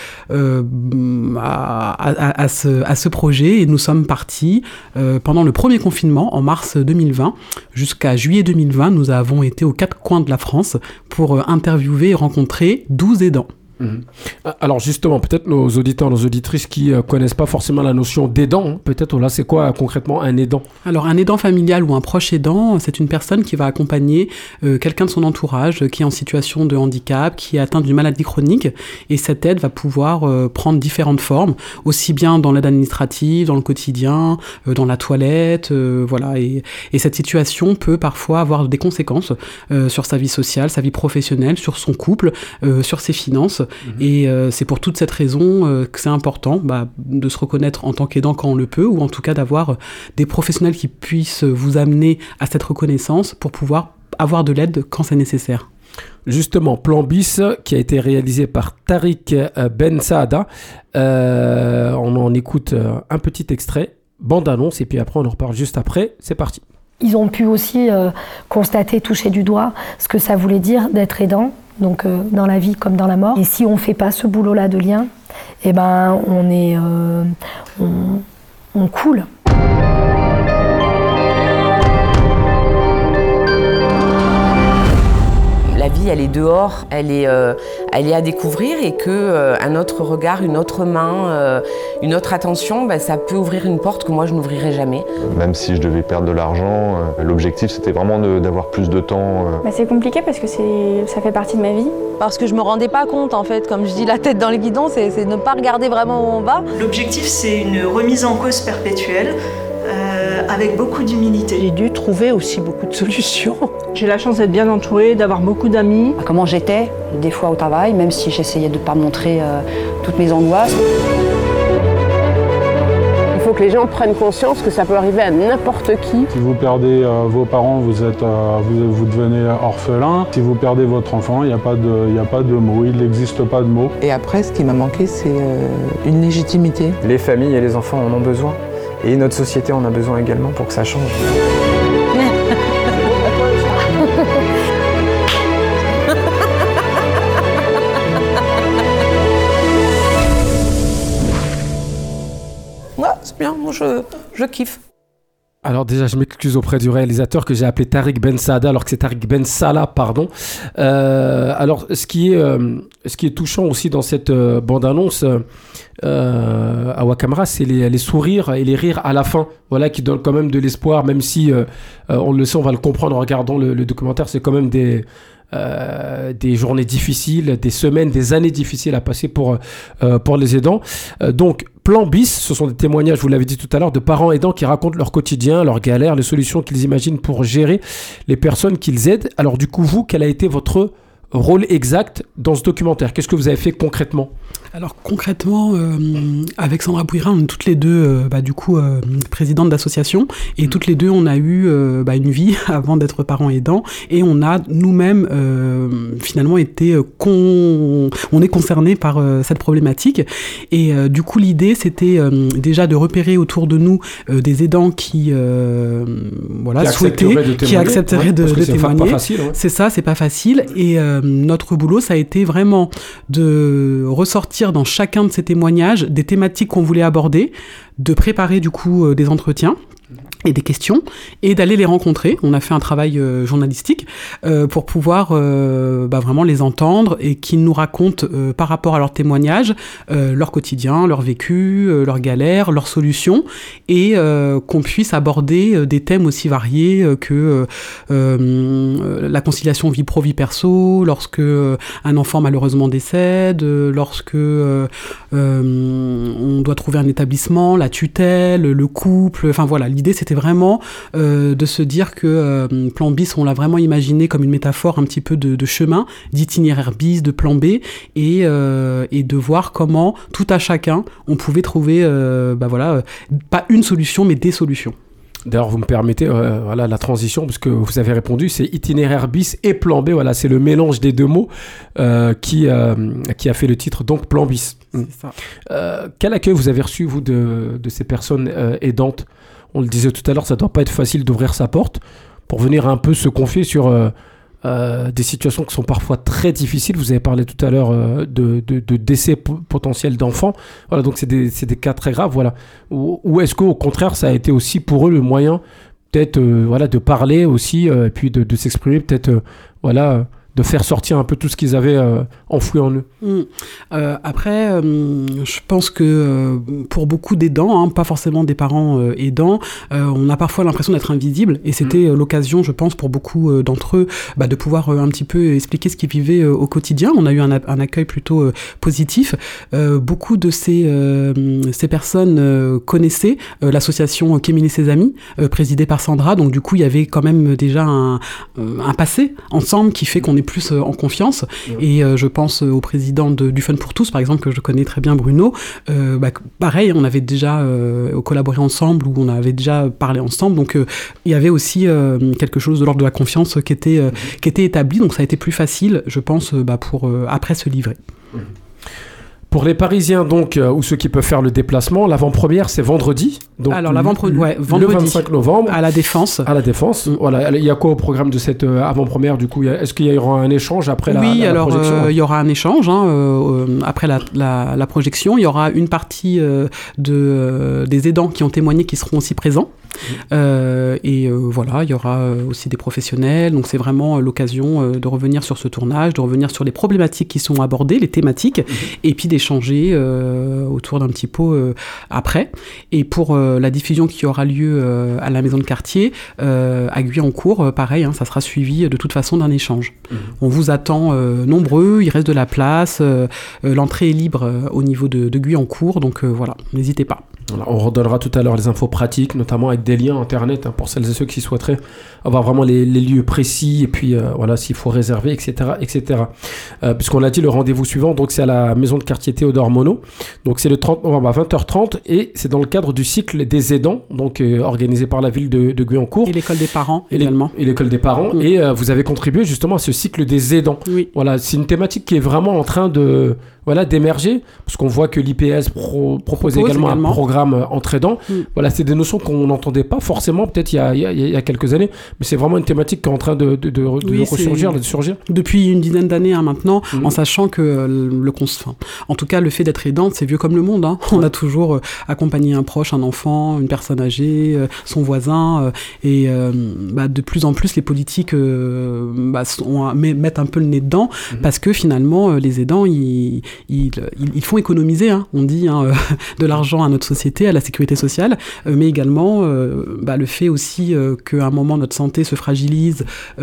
à ce projet. Et nous sommes partis pendant le premier confinement en mars 2020 jusqu'à juillet 2020. Nous avons été aux 4 coins de la France pour interviewer et rencontrer 12 aidants. Alors justement, peut-être nos auditeurs, nos auditrices qui connaissent pas forcément la notion d'aidant, peut-être là c'est quoi concrètement un aidant? Alors un aidant familial ou un proche aidant, c'est une personne qui va accompagner quelqu'un de son entourage qui est en situation de handicap, qui est atteint d'une maladie chronique, et cette aide va pouvoir prendre différentes formes, aussi bien dans l'aide administrative, dans le quotidien, dans la toilette, voilà, et cette situation peut parfois avoir des conséquences sur sa vie sociale, sa vie professionnelle, sur son couple, sur ses finances. Et c'est pour toute cette raison que c'est important de se reconnaître en tant qu'aidant quand on le peut, ou en tout cas d'avoir des professionnels qui puissent vous amener à cette reconnaissance pour pouvoir avoir de l'aide quand c'est nécessaire. Justement, Plan Bis, qui a été réalisé par Tariq Ben Saada. On en écoute un petit extrait, bande-annonce, et puis après on en reparle juste après. C'est parti. Ils ont pu aussi constater, toucher du doigt ce que ça voulait dire d'être aidant, donc dans la vie comme dans la mort. Et si on ne fait pas ce boulot-là de lien, eh ben, on coule. La vie, elle est dehors, elle est à découvrir, et qu'un autre regard, une autre main, une autre attention, ça peut ouvrir une porte que moi je n'ouvrirai jamais. Même si je devais perdre de l'argent, l'objectif c'était vraiment d'avoir plus de temps. C'est compliqué parce que ça fait partie de ma vie. Parce que je me rendais pas compte en fait, comme je dis, la tête dans le guidon, c'est ne pas regarder vraiment où on va. L'objectif, c'est une remise en cause perpétuelle. Avec beaucoup d'humilité. J'ai dû trouver aussi beaucoup de solutions. J'ai la chance d'être bien entourée, d'avoir beaucoup d'amis. Comment j'étais, des fois au travail, même si j'essayais de ne pas montrer toutes mes angoisses. Il faut que les gens prennent conscience que ça peut arriver à n'importe qui. Si vous perdez vos parents, vous devenez orphelin. Si vous perdez votre enfant, il n'y a pas de mots, il n'existe pas de mots. Et après, ce qui m'a manqué, c'est une légitimité. Les familles et les enfants en ont besoin. Et notre société en a besoin également pour que ça change. Ouais, c'est bien, moi je kiffe. Alors déjà, je m'excuse auprès du réalisateur que j'ai appelé Tariq Ben Saada alors que c'est Tariq Ben Salah, pardon. Alors, ce qui est touchant aussi dans cette bande-annonce à Wakamra, c'est les sourires et les rires à la fin, voilà, qui donnent quand même de l'espoir, même si on le sait, on va le comprendre en regardant le documentaire, c'est quand même des journées difficiles, des semaines, des années difficiles à passer pour les aidants. Donc, Plan Bis, ce sont des témoignages, vous l'avez dit tout à l'heure, de parents aidants qui racontent leur quotidien, leurs galères, les solutions qu'ils imaginent pour gérer les personnes qu'ils aident. Alors du coup, vous, quel a été votre rôle exact dans ce documentaire? Qu'est-ce que vous avez fait concrètement? Alors concrètement, avec Sandra Bouira, on est toutes les deux présidentes d'associations, et toutes les deux on a eu une vie avant d'être parents aidants, et on a nous-mêmes finalement été on est concernés par cette problématique, et du coup l'idée c'était déjà de repérer autour de nous des aidants qui souhaitaient, qui accepteraient de témoigner. C'est pas facile, ouais. C'est ça, c'est pas facile, et notre boulot ça a été vraiment de ressortir dans chacun de ces témoignages des thématiques qu'on voulait aborder, de préparer du coup des entretiens et des questions, et d'aller les rencontrer. On a fait un travail journalistique pour pouvoir vraiment les entendre, et qu'ils nous racontent par rapport à leurs témoignages, leur quotidien, leur vécu, leurs galères, leurs solutions, et qu'on puisse aborder des thèmes aussi variés que la conciliation vie pro, vie perso, lorsque un enfant malheureusement décède, lorsque on doit trouver un établissement, la tutelle, le couple, enfin voilà, l'idée c'était vraiment de se dire que Plan Bis, on l'a vraiment imaginé comme une métaphore un petit peu de chemin, d'itinéraire bis, de plan B, et de voir comment tout à chacun on pouvait trouver pas une solution mais des solutions. D'ailleurs, vous me permettez la transition, parce que vous avez répondu, c'est itinéraire bis et plan B. Voilà, c'est le mélange des deux mots qui a fait le titre, donc Plan Bis. C'est ça. Quel accueil vous avez reçu, vous, de ces personnes aidantes? On le disait tout à l'heure, ça ne doit pas être facile d'ouvrir sa porte pour venir un peu se confier sur des situations qui sont parfois très difficiles. Vous avez parlé tout à l'heure de décès potentiels d'enfants. Voilà, donc c'est des cas très graves. Voilà. Ou est-ce qu'au contraire, ça a été aussi pour eux le moyen peut-être de parler aussi, et puis de s'exprimer, peut-être de faire sortir un peu tout ce qu'ils avaient enfoui en eux. Après, je pense que pour beaucoup d'aidants, pas forcément des parents aidants, on a parfois l'impression d'être invisible, et c'était l'occasion, je pense, pour beaucoup d'entre eux, de pouvoir un petit peu expliquer ce qu'ils vivaient au quotidien. On a eu un accueil plutôt positif. Beaucoup de ces personnes connaissaient l'association Kémine et ses amis, présidée par Sandra, donc du coup il y avait quand même déjà un passé ensemble qui fait qu'on est plus en confiance. Et je pense au président du Fun pour tous, par exemple, que je connais très bien, Bruno. Pareil, on avait déjà collaboré ensemble, ou on avait déjà parlé ensemble. Donc il y avait aussi quelque chose de l'ordre de la confiance qui était établi. Donc ça a été plus facile, je pense, pour après se livrer. Pour les Parisiens, donc, ou ceux qui peuvent faire le déplacement, l'avant-première, c'est vendredi. Donc alors, vendredi, le 25 novembre. À la Défense. À la Défense. Voilà. Il y a quoi au programme de cette avant-première, du coup? Est-ce qu'il y aura un échange après la projection? Il y aura un échange après la projection. Il y aura une partie des aidants qui ont témoigné qui seront aussi présents. Voilà, il y aura aussi des professionnels. Donc, c'est vraiment l'occasion de revenir sur ce tournage, de revenir sur les problématiques qui sont abordées, les thématiques, et puis d'échanger autour d'un petit pot après. Et pour la diffusion qui aura lieu à la maison de quartier, à Guyancourt, pareil, ça sera suivi de toute façon d'un échange. On vous attend nombreux, il reste de la place, l'entrée est libre au niveau de Guyancourt, donc voilà, n'hésitez pas. Voilà, on redonnera tout à l'heure les infos pratiques, notamment avec des liens internet pour celles et ceux qui souhaiteraient avoir vraiment les lieux précis, et puis voilà, s'il faut réserver, etc. Puisqu'on l'a dit, le rendez-vous suivant, donc c'est à la maison de quartier Théodore Monod. Donc c'est le 30 novembre à 20h30, et c'est dans le cadre du cycle des aidants, donc organisé par la ville de Guyancourt. Et l'école des parents également. Et l'école des parents. Et vous avez contribué justement à ce cycle des aidants. Oui. Voilà, c'est une thématique qui est vraiment en train d'émerger, parce qu'on voit que l'IPS propose également un programme entre aidants. Voilà, c'est des notions qu'on n'entendait pas forcément peut-être il y a quelques années, mais c'est vraiment une thématique qui est en train de ressurgir, de surgir. Depuis une dizaine d'années maintenant, en sachant que en tout cas, le fait d'être aidante, c'est vieux comme le monde. On a toujours accompagné un proche, un enfant, une personne âgée, son voisin, et de plus en plus les politiques mettent un peu le nez dedans, parce que finalement les aidants ils font économiser, on dit, de l'argent à notre société, à la sécurité sociale, mais également le fait aussi qu'à un moment notre santé se fragilise,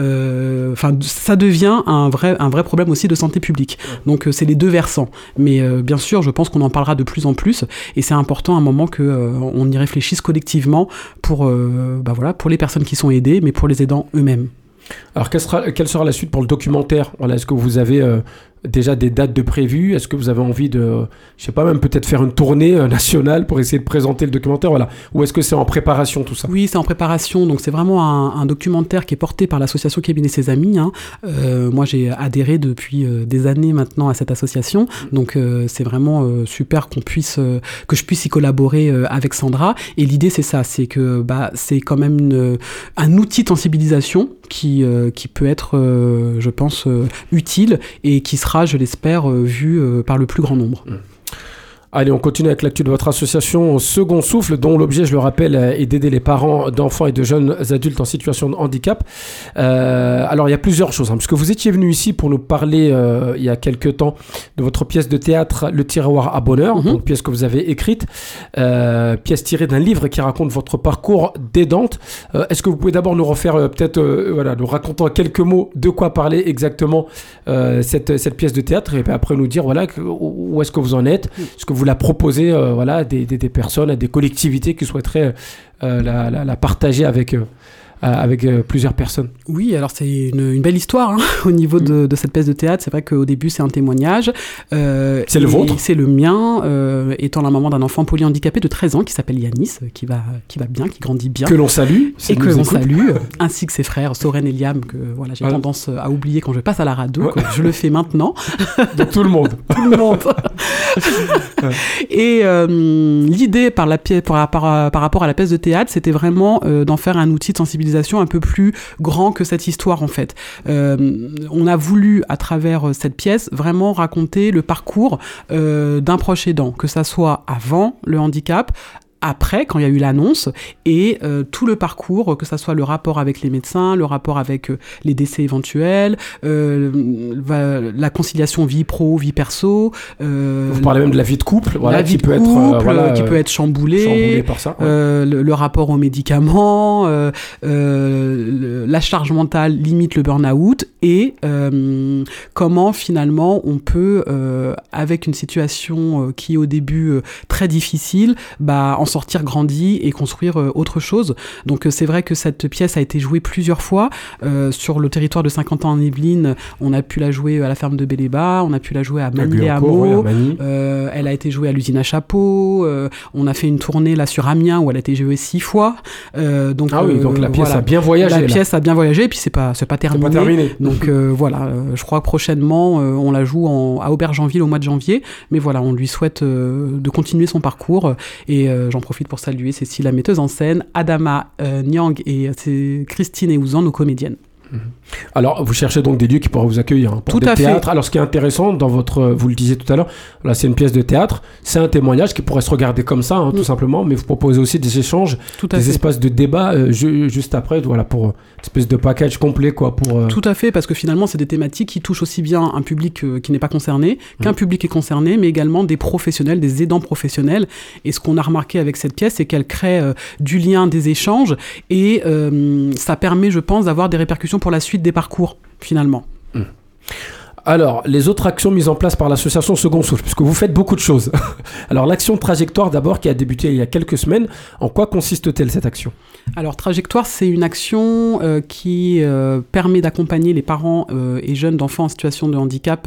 ça devient un vrai problème aussi de santé publique. Donc c'est les deux versants, mais bien sûr je pense qu'on en parlera de plus en plus, et c'est important à un moment qu'on y réfléchisse collectivement pour les personnes qui sont aidées, mais pour les aidants eux-mêmes. Alors quelle sera la suite pour le documentaire? Voilà, est-ce que vous avez déjà des dates de prévues? Est-ce que vous avez envie de, je sais pas, même peut-être faire une tournée nationale pour essayer de présenter le documentaire, voilà, ou est-ce que c'est en préparation tout ça? Oui, c'est en préparation, donc c'est vraiment un documentaire qui est porté par l'association Kevin et ses amis. Moi, j'ai adhéré depuis des années maintenant à cette association, donc c'est vraiment super que je puisse y collaborer avec Sandra. Et l'idée, c'est ça, c'est que c'est quand même un outil de sensibilisation qui peut être, je pense, utile, et qui sera, je l'espère, vu par le plus grand nombre. Allez, on continue avec l'actu de votre association Second Souffle, dont l'objet, je le rappelle, est d'aider les parents d'enfants et de jeunes adultes en situation de handicap. Alors, il y a plusieurs choses, puisque vous étiez venu ici pour nous parler, il y a quelques temps, de votre pièce de théâtre, Le Tiroir à Bonheur, donc pièce que vous avez écrite, pièce tirée d'un livre qui raconte votre parcours d'aidante. Est-ce que vous pouvez d'abord nous refaire, nous raconter en quelques mots de quoi parler exactement cette pièce de théâtre, et puis après nous dire, où est-ce que vous en êtes, est-ce que vous la proposez à des personnes, à des collectivités qui souhaiteraient la partager avec plusieurs personnes. Oui, alors c'est une belle histoire au niveau de cette pièce de théâtre. C'est vrai qu'au début, c'est un témoignage. C'est le vôtre? C'est le mien, étant la maman d'un enfant polyhandicapé de 13 ans qui s'appelle Yanis, qui va bien, qui grandit bien. Que l'on salue. Et que l'on salue, ainsi que ses frères, Soren et Liam, que j'ai tendance à oublier quand je passe à la radio, que je le fais maintenant. De tout le monde. Tout le monde. Et l'idée par rapport à la pièce de théâtre, c'était vraiment d'en faire un outil de sensibilisation un peu plus grand que cette histoire, en fait. On a voulu, à travers cette pièce, vraiment raconter le parcours d'un proche aidant, que ça soit avant le handicap, après, quand il y a eu l'annonce, et tout le parcours, que ça soit le rapport avec les médecins, le rapport avec les décès éventuels, la conciliation vie pro, vie perso. Vous parlez même de la vie de couple, qui peut être chamboulée par ça. Le rapport aux médicaments, la charge mentale limite le burn-out, et comment finalement on peut, avec une situation qui est au début très difficile, en sortir grandi et construire autre chose. Donc c'est vrai que cette pièce a été jouée plusieurs fois sur le territoire de Saint-Quentin en Yvelines. On a pu la jouer à la ferme de Bélébat, on a pu la jouer à Magny-les-Hameaux, elle a été jouée à l'usine à Chapeau, on a fait une tournée là sur Amiens où elle a été jouée 6 fois. Donc la pièce a bien voyagé. La pièce a bien voyagé et puis c'est pas terminé. Donc voilà, je crois que prochainement on la joue à Aubergenville au mois de janvier, mais voilà, on lui souhaite de continuer son parcours et j'en profite pour saluer Cécile, la metteuse en scène, Adama Nyang et Christine Eouzan, nos comédiennes. Alors, vous cherchez donc des lieux qui pourraient vous accueillir pour des théâtres. Alors, ce qui est intéressant dans vous le disiez tout à l'heure, là, c'est une pièce de théâtre, c'est un témoignage qui pourrait se regarder comme ça, tout simplement, mais vous proposez aussi des échanges, des espaces de débat juste après, voilà, pour une espèce de package complet, quoi. Tout à fait, parce que finalement, c'est des thématiques qui touchent aussi bien un public qui n'est pas concerné, qu'un public est concerné, mais également des professionnels, des aidants professionnels. Et ce qu'on a remarqué avec cette pièce, c'est qu'elle crée du lien, des échanges, et ça permet, je pense, d'avoir des répercussions pour la suite des parcours, finalement. Alors, les autres actions mises en place par l'association Second Souffle, puisque vous faites beaucoup de choses. Alors, l'action Trajectoire, d'abord, qui a débuté il y a quelques semaines, en quoi consiste-t-elle, cette action ? Alors, Trajectoire, c'est une action qui permet d'accompagner les parents et jeunes d'enfants en situation de handicap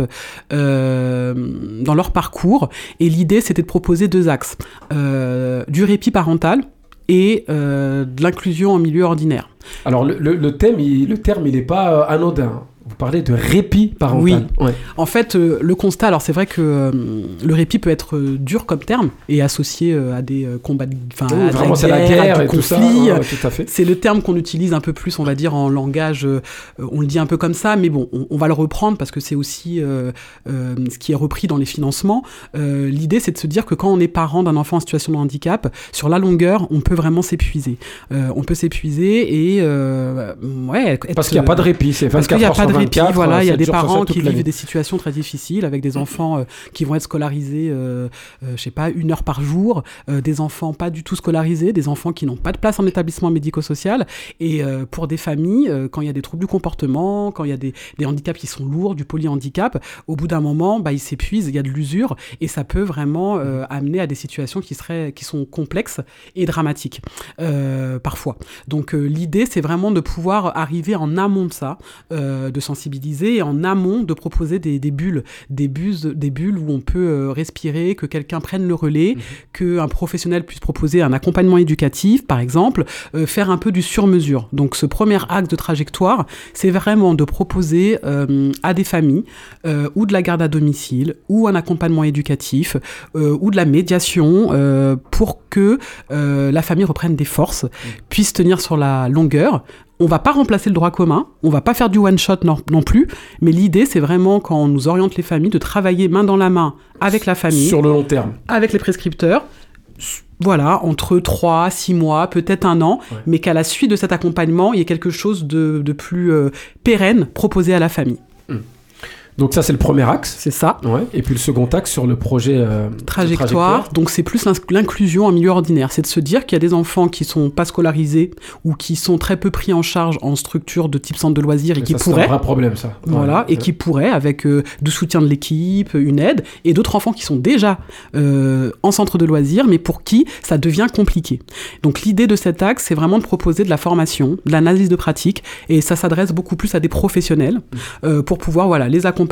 dans leur parcours. Et l'idée, c'était de proposer 2 axes. Du répit parental et de l'inclusion en milieu ordinaire. Alors, le terme, il n'est pas anodin. Vous parlez de répit parental. Oui. Ouais. En fait, le constat, alors c'est vrai que le répit peut être dur comme terme et associé à des combats, c'est la guerre à des et conflits. Tout ça. Ouais, tout à fait. C'est le terme qu'on utilise un peu plus, on va dire, en langage. On le dit un peu comme ça, mais bon, on va le reprendre parce que c'est aussi ce qui est repris dans les financements. L'idée, c'est de se dire que quand on est parent d'un enfant en situation de handicap, sur la longueur, on peut vraiment s'épuiser. On peut s'épuiser et parce qu'il n'y a pas de répit. C'est 24 heures sur 24, voilà, il y a des parents qui vivent des situations très difficiles avec des enfants qui vont être scolarisés, je sais pas, 1 heure par jour, des enfants pas du tout scolarisés, des enfants qui n'ont pas de place en établissement médico-social. Et pour des familles, quand il y a des troubles du comportement, quand il y a des handicaps qui sont lourds, du polyhandicap, au bout d'un moment, ils s'épuisent, il y a de l'usure et ça peut vraiment amener à des situations qui sont complexes et dramatiques parfois. Donc l'idée, c'est vraiment de pouvoir arriver en amont de ça, de sensibiliser et en amont de proposer des bulles où on peut respirer, que quelqu'un prenne le relais, qu'un professionnel puisse proposer un accompagnement éducatif, par exemple, faire un peu du sur-mesure. Donc ce premier axe de Trajectoire, c'est vraiment de proposer à des familles ou de la garde à domicile ou un accompagnement éducatif ou de la médiation pour que la famille reprenne des forces, puisse tenir sur la longueur. On va pas remplacer le droit commun, on va pas faire du one-shot non plus, mais l'idée, c'est vraiment, quand on nous oriente les familles, de travailler main dans la main avec la famille. Sur le long terme. Avec les prescripteurs. Voilà, entre 3, 6 mois, peut-être 1 an, mais qu'à la suite de cet accompagnement, il y ait quelque chose de plus pérenne proposé à la famille. Donc ça, c'est le premier axe. C'est ça. Ouais. Et puis le second axe sur le projet Trajectoire. Donc c'est plus l'inclusion en milieu ordinaire. C'est de se dire qu'il y a des enfants qui sont pas scolarisés ou qui sont très peu pris en charge en structure de type centre de loisirs et qui pourraient... C'est un vrai problème, ça. Voilà, et qui pourraient, avec du soutien de l'équipe, une aide, et d'autres enfants qui sont déjà en centre de loisirs, mais pour qui ça devient compliqué. Donc l'idée de cet axe, c'est vraiment de proposer de la formation, de l'analyse de pratique, et ça s'adresse beaucoup plus à des professionnels pour pouvoir les accompagner,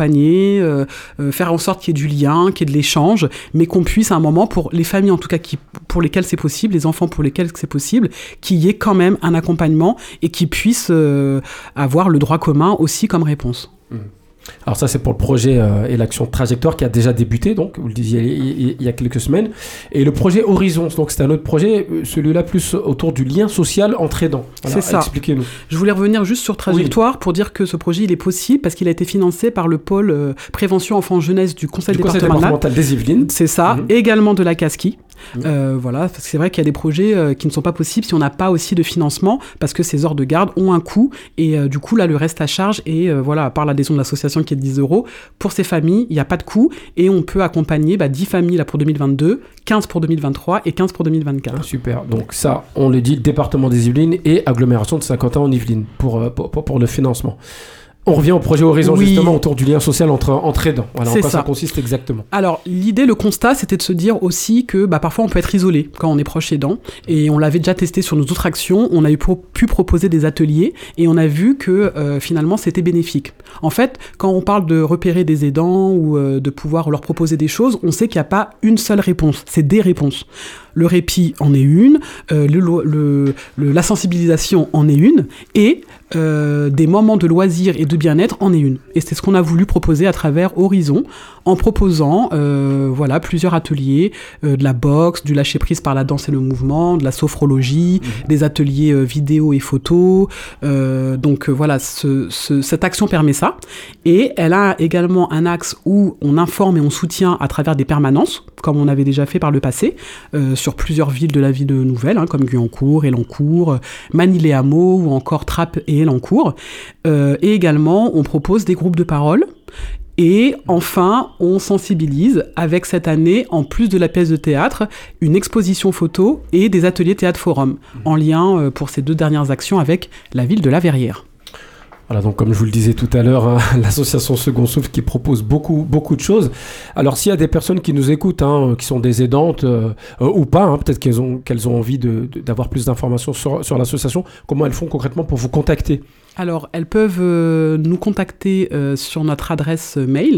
faire en sorte qu'il y ait du lien, qu'il y ait de l'échange, mais qu'on puisse à un moment, pour les familles en tout cas pour lesquelles c'est possible, les enfants pour lesquels c'est possible, qu'il y ait quand même un accompagnement et qu'ils puissent avoir le droit commun aussi comme réponse. Alors ça, c'est pour le projet et l'action Trajectoire qui a déjà débuté, donc vous le disiez il y a quelques semaines. Et le projet Horizon, donc c'est un autre projet, celui-là plus autour du lien social entre aidants. Voilà, c'est ça. Expliquez-nous. Je voulais revenir juste sur Trajectoire pour dire que ce projet, il est possible parce qu'il a été financé par le pôle prévention enfant-jeunesse du Conseil départemental des Yvelines. C'est ça, également de la CASCI. Voilà, parce que c'est vrai qu'il y a des projets qui ne sont pas possibles si on n'a pas aussi de financement, parce que ces heures de garde ont un coût, et du coup là le reste à charge, et à part l'adhésion de l'association qui est de 10 €, pour ces familles il n'y a pas de coût, et on peut accompagner 10 familles là pour 2022, 15 pour 2023 et 15 pour 2024. Super, donc ça on le dit, département des Yvelines et agglomération de Saint-Quentin en Yvelines pour le financement. On revient au projet Horizon, Oui. justement, autour du lien social entre aidants. Voilà, en C'est quoi ça ça. consiste exactement. Alors, l'idée, le constat, c'était de se dire aussi que parfois on peut être isolé quand on est proche aidant. Et on l'avait déjà testé sur nos autres actions. On a pu proposer des ateliers et on a vu que finalement c'était bénéfique. En fait, quand on parle de repérer des aidants ou de pouvoir leur proposer des choses, on sait qu'il n'y a pas une seule réponse. C'est des réponses. Le répit en est une, la sensibilisation en est une, et des moments de loisirs et de bien-être en est une. Et c'est ce qu'on a voulu proposer à travers Horizon, en proposant plusieurs ateliers, de la boxe, du lâcher-prise par la danse et le mouvement, de la sophrologie, des ateliers vidéo et photo. Cette action permet ça. Et elle a également un axe où on informe et on soutient à travers des permanences, comme on avait déjà fait par le passé, sur plusieurs villes de la ville nouvelle, comme Guyancourt, Elancourt, Manille-les-Hameaux ou encore Trappes et Elancourt. Et également, on propose des groupes de parole. Et enfin, on sensibilise avec cette année, en plus de la pièce de théâtre, une exposition photo et des ateliers théâtre-forum, en lien pour ces 2 dernières actions avec la ville de La Verrière. Voilà, donc comme je vous le disais tout à l'heure, l'association Second Souffle qui propose beaucoup de choses. Alors s'il y a des personnes qui nous écoutent, qui sont des aidantes ou pas, peut-être qu'elles ont envie d'avoir plus d'informations sur l'association, comment elles font concrètement pour vous contacter ? Alors, elles peuvent nous contacter sur notre adresse mail,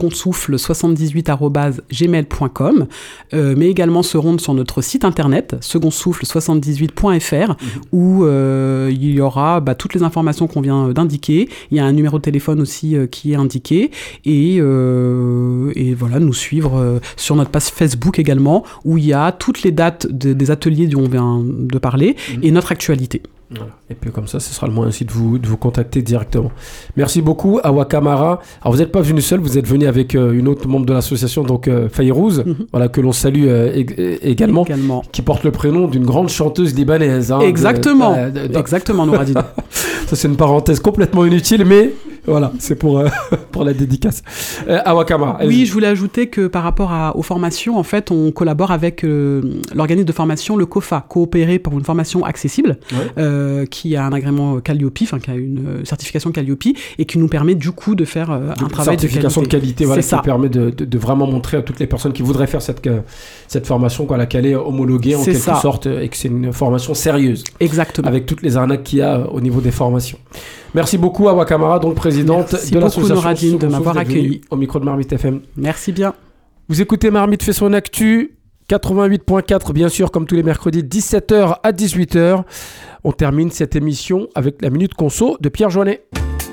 secondsouffle78@gmail.com, mais également se rendre sur notre site internet, secondsouffle78.fr, où il y aura toutes les informations qu'on vient d'indiquer. Il y a un numéro de téléphone aussi qui est indiqué, et voilà, nous suivre sur notre page Facebook également, où il y a toutes les dates des ateliers dont on vient de parler, et notre actualité. Voilà. Et puis comme ça, ce sera le moyen aussi de vous contacter directement. Merci beaucoup, Awa Kamara. Alors vous n'êtes pas venu seul, vous êtes venu avec une autre membre de l'association, donc Fayrouz, voilà, que l'on salue également, qui porte le prénom d'une grande chanteuse libanaise. Exactement, exactement, Nouradine. Ça c'est une parenthèse complètement inutile, mais voilà, c'est pour la dédicace. Awa Kamara. Oui, je voulais ajouter que par rapport aux formations, en fait, on collabore avec l'organisme de formation, le COFA, Coopérer pour une formation accessible, qui a un agrément Calliope, qui a une certification Calliope, et qui nous permet du coup de faire un travail de certification de qualité, voilà, qui permet de vraiment montrer à toutes les personnes qui voudraient faire cette formation qu'elle est homologuée en quelque sorte, et que c'est une formation sérieuse. Exactement. Avec toutes les arnaques qu'il y a au niveau des formations. Merci beaucoup, Awa Kamara, donc présidente de l'association Nouradine, de m'avoir accueilli au micro de Marmite FM. Merci bien. Vous écoutez Marmite fait son actu, 88.4, bien sûr, comme tous les mercredis, 17h à 18h. On termine cette émission avec la Minute Conso de Pierre Joannet.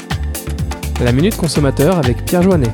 La Minute Consommateur avec Pierre Joannet.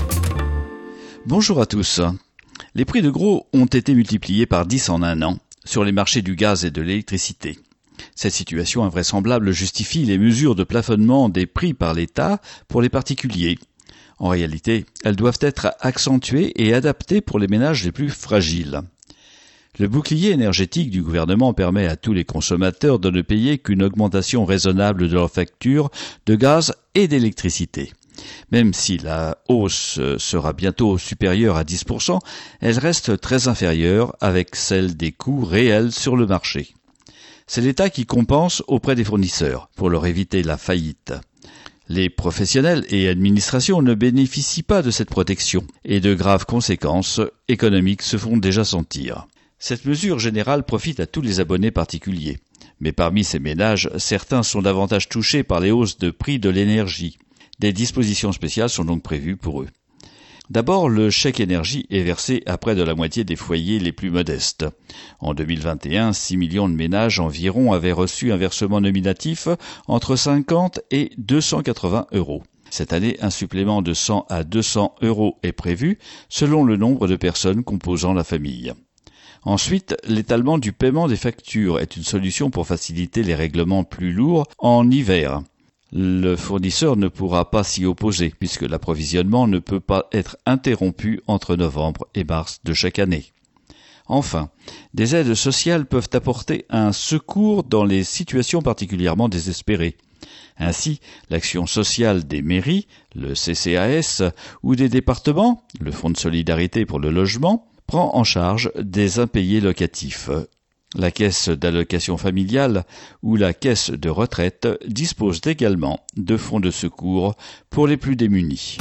Bonjour à tous. Les prix de gros ont été multipliés par 10 en un an sur les marchés du gaz et de l'électricité. Cette situation invraisemblable justifie les mesures de plafonnement des prix par l'État pour les particuliers. En réalité, elles doivent être accentuées et adaptées pour les ménages les plus fragiles. Le bouclier énergétique du gouvernement permet à tous les consommateurs de ne payer qu'une augmentation raisonnable de leur facture de gaz et d'électricité. Même si la hausse sera bientôt supérieure à 10%, elle reste très inférieure avec celle des coûts réels sur le marché. C'est l'État qui compense auprès des fournisseurs pour leur éviter la faillite. Les professionnels et administrations ne bénéficient pas de cette protection et de graves conséquences économiques se font déjà sentir. Cette mesure générale profite à tous les abonnés particuliers. Mais parmi ces ménages, certains sont davantage touchés par les hausses de prix de l'énergie. Des dispositions spéciales sont donc prévues pour eux. D'abord, le chèque énergie est versé à près de la moitié des foyers les plus modestes. En 2021, 6 millions de ménages environ avaient reçu un versement nominatif entre 50 et 280 euros. Cette année, un supplément de 100 à 200 euros est prévu, selon le nombre de personnes composant la famille. Ensuite, l'étalement du paiement des factures est une solution pour faciliter les règlements plus lourds en hiver. Le fournisseur ne pourra pas s'y opposer, puisque l'approvisionnement ne peut pas être interrompu entre novembre et mars de chaque année. Enfin, des aides sociales peuvent apporter un secours dans les situations particulièrement désespérées. Ainsi, l'action sociale des mairies, le CCAS, ou des départements, le Fonds de solidarité pour le logement, prend en charge des impayés locatifs. La caisse d'allocation familiale ou la caisse de retraite disposent également de fonds de secours pour les plus démunis.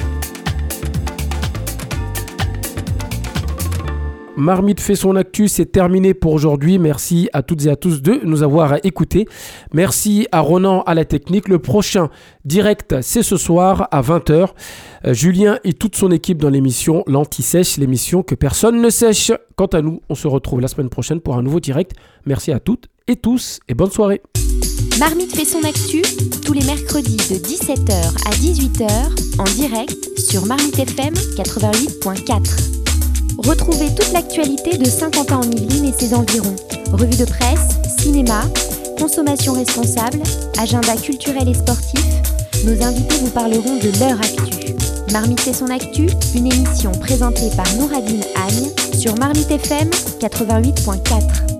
Marmite fait son actu, c'est terminé pour aujourd'hui. Merci à toutes et à tous de nous avoir écoutés. Merci à Ronan à la technique. Le prochain direct, c'est ce soir à 20h. Julien et toute son équipe dans l'émission L'Anti-Sèche, l'émission que personne ne sèche. Quant à nous, on se retrouve la semaine prochaine pour un nouveau direct. Merci à toutes et tous et bonne soirée. Marmite fait son actu tous les mercredis de 17h à 18h en direct sur Marmite FM 88.4. Retrouvez toute l'actualité de Saint-Quentin-en-Yvelines et ses environs. Revue de presse, cinéma, consommation responsable, agenda culturel et sportif. Nos invités vous parleront de leur actu. Marmite fait son actu, une émission présentée par Nouradine Agne sur Marmite FM 88.4.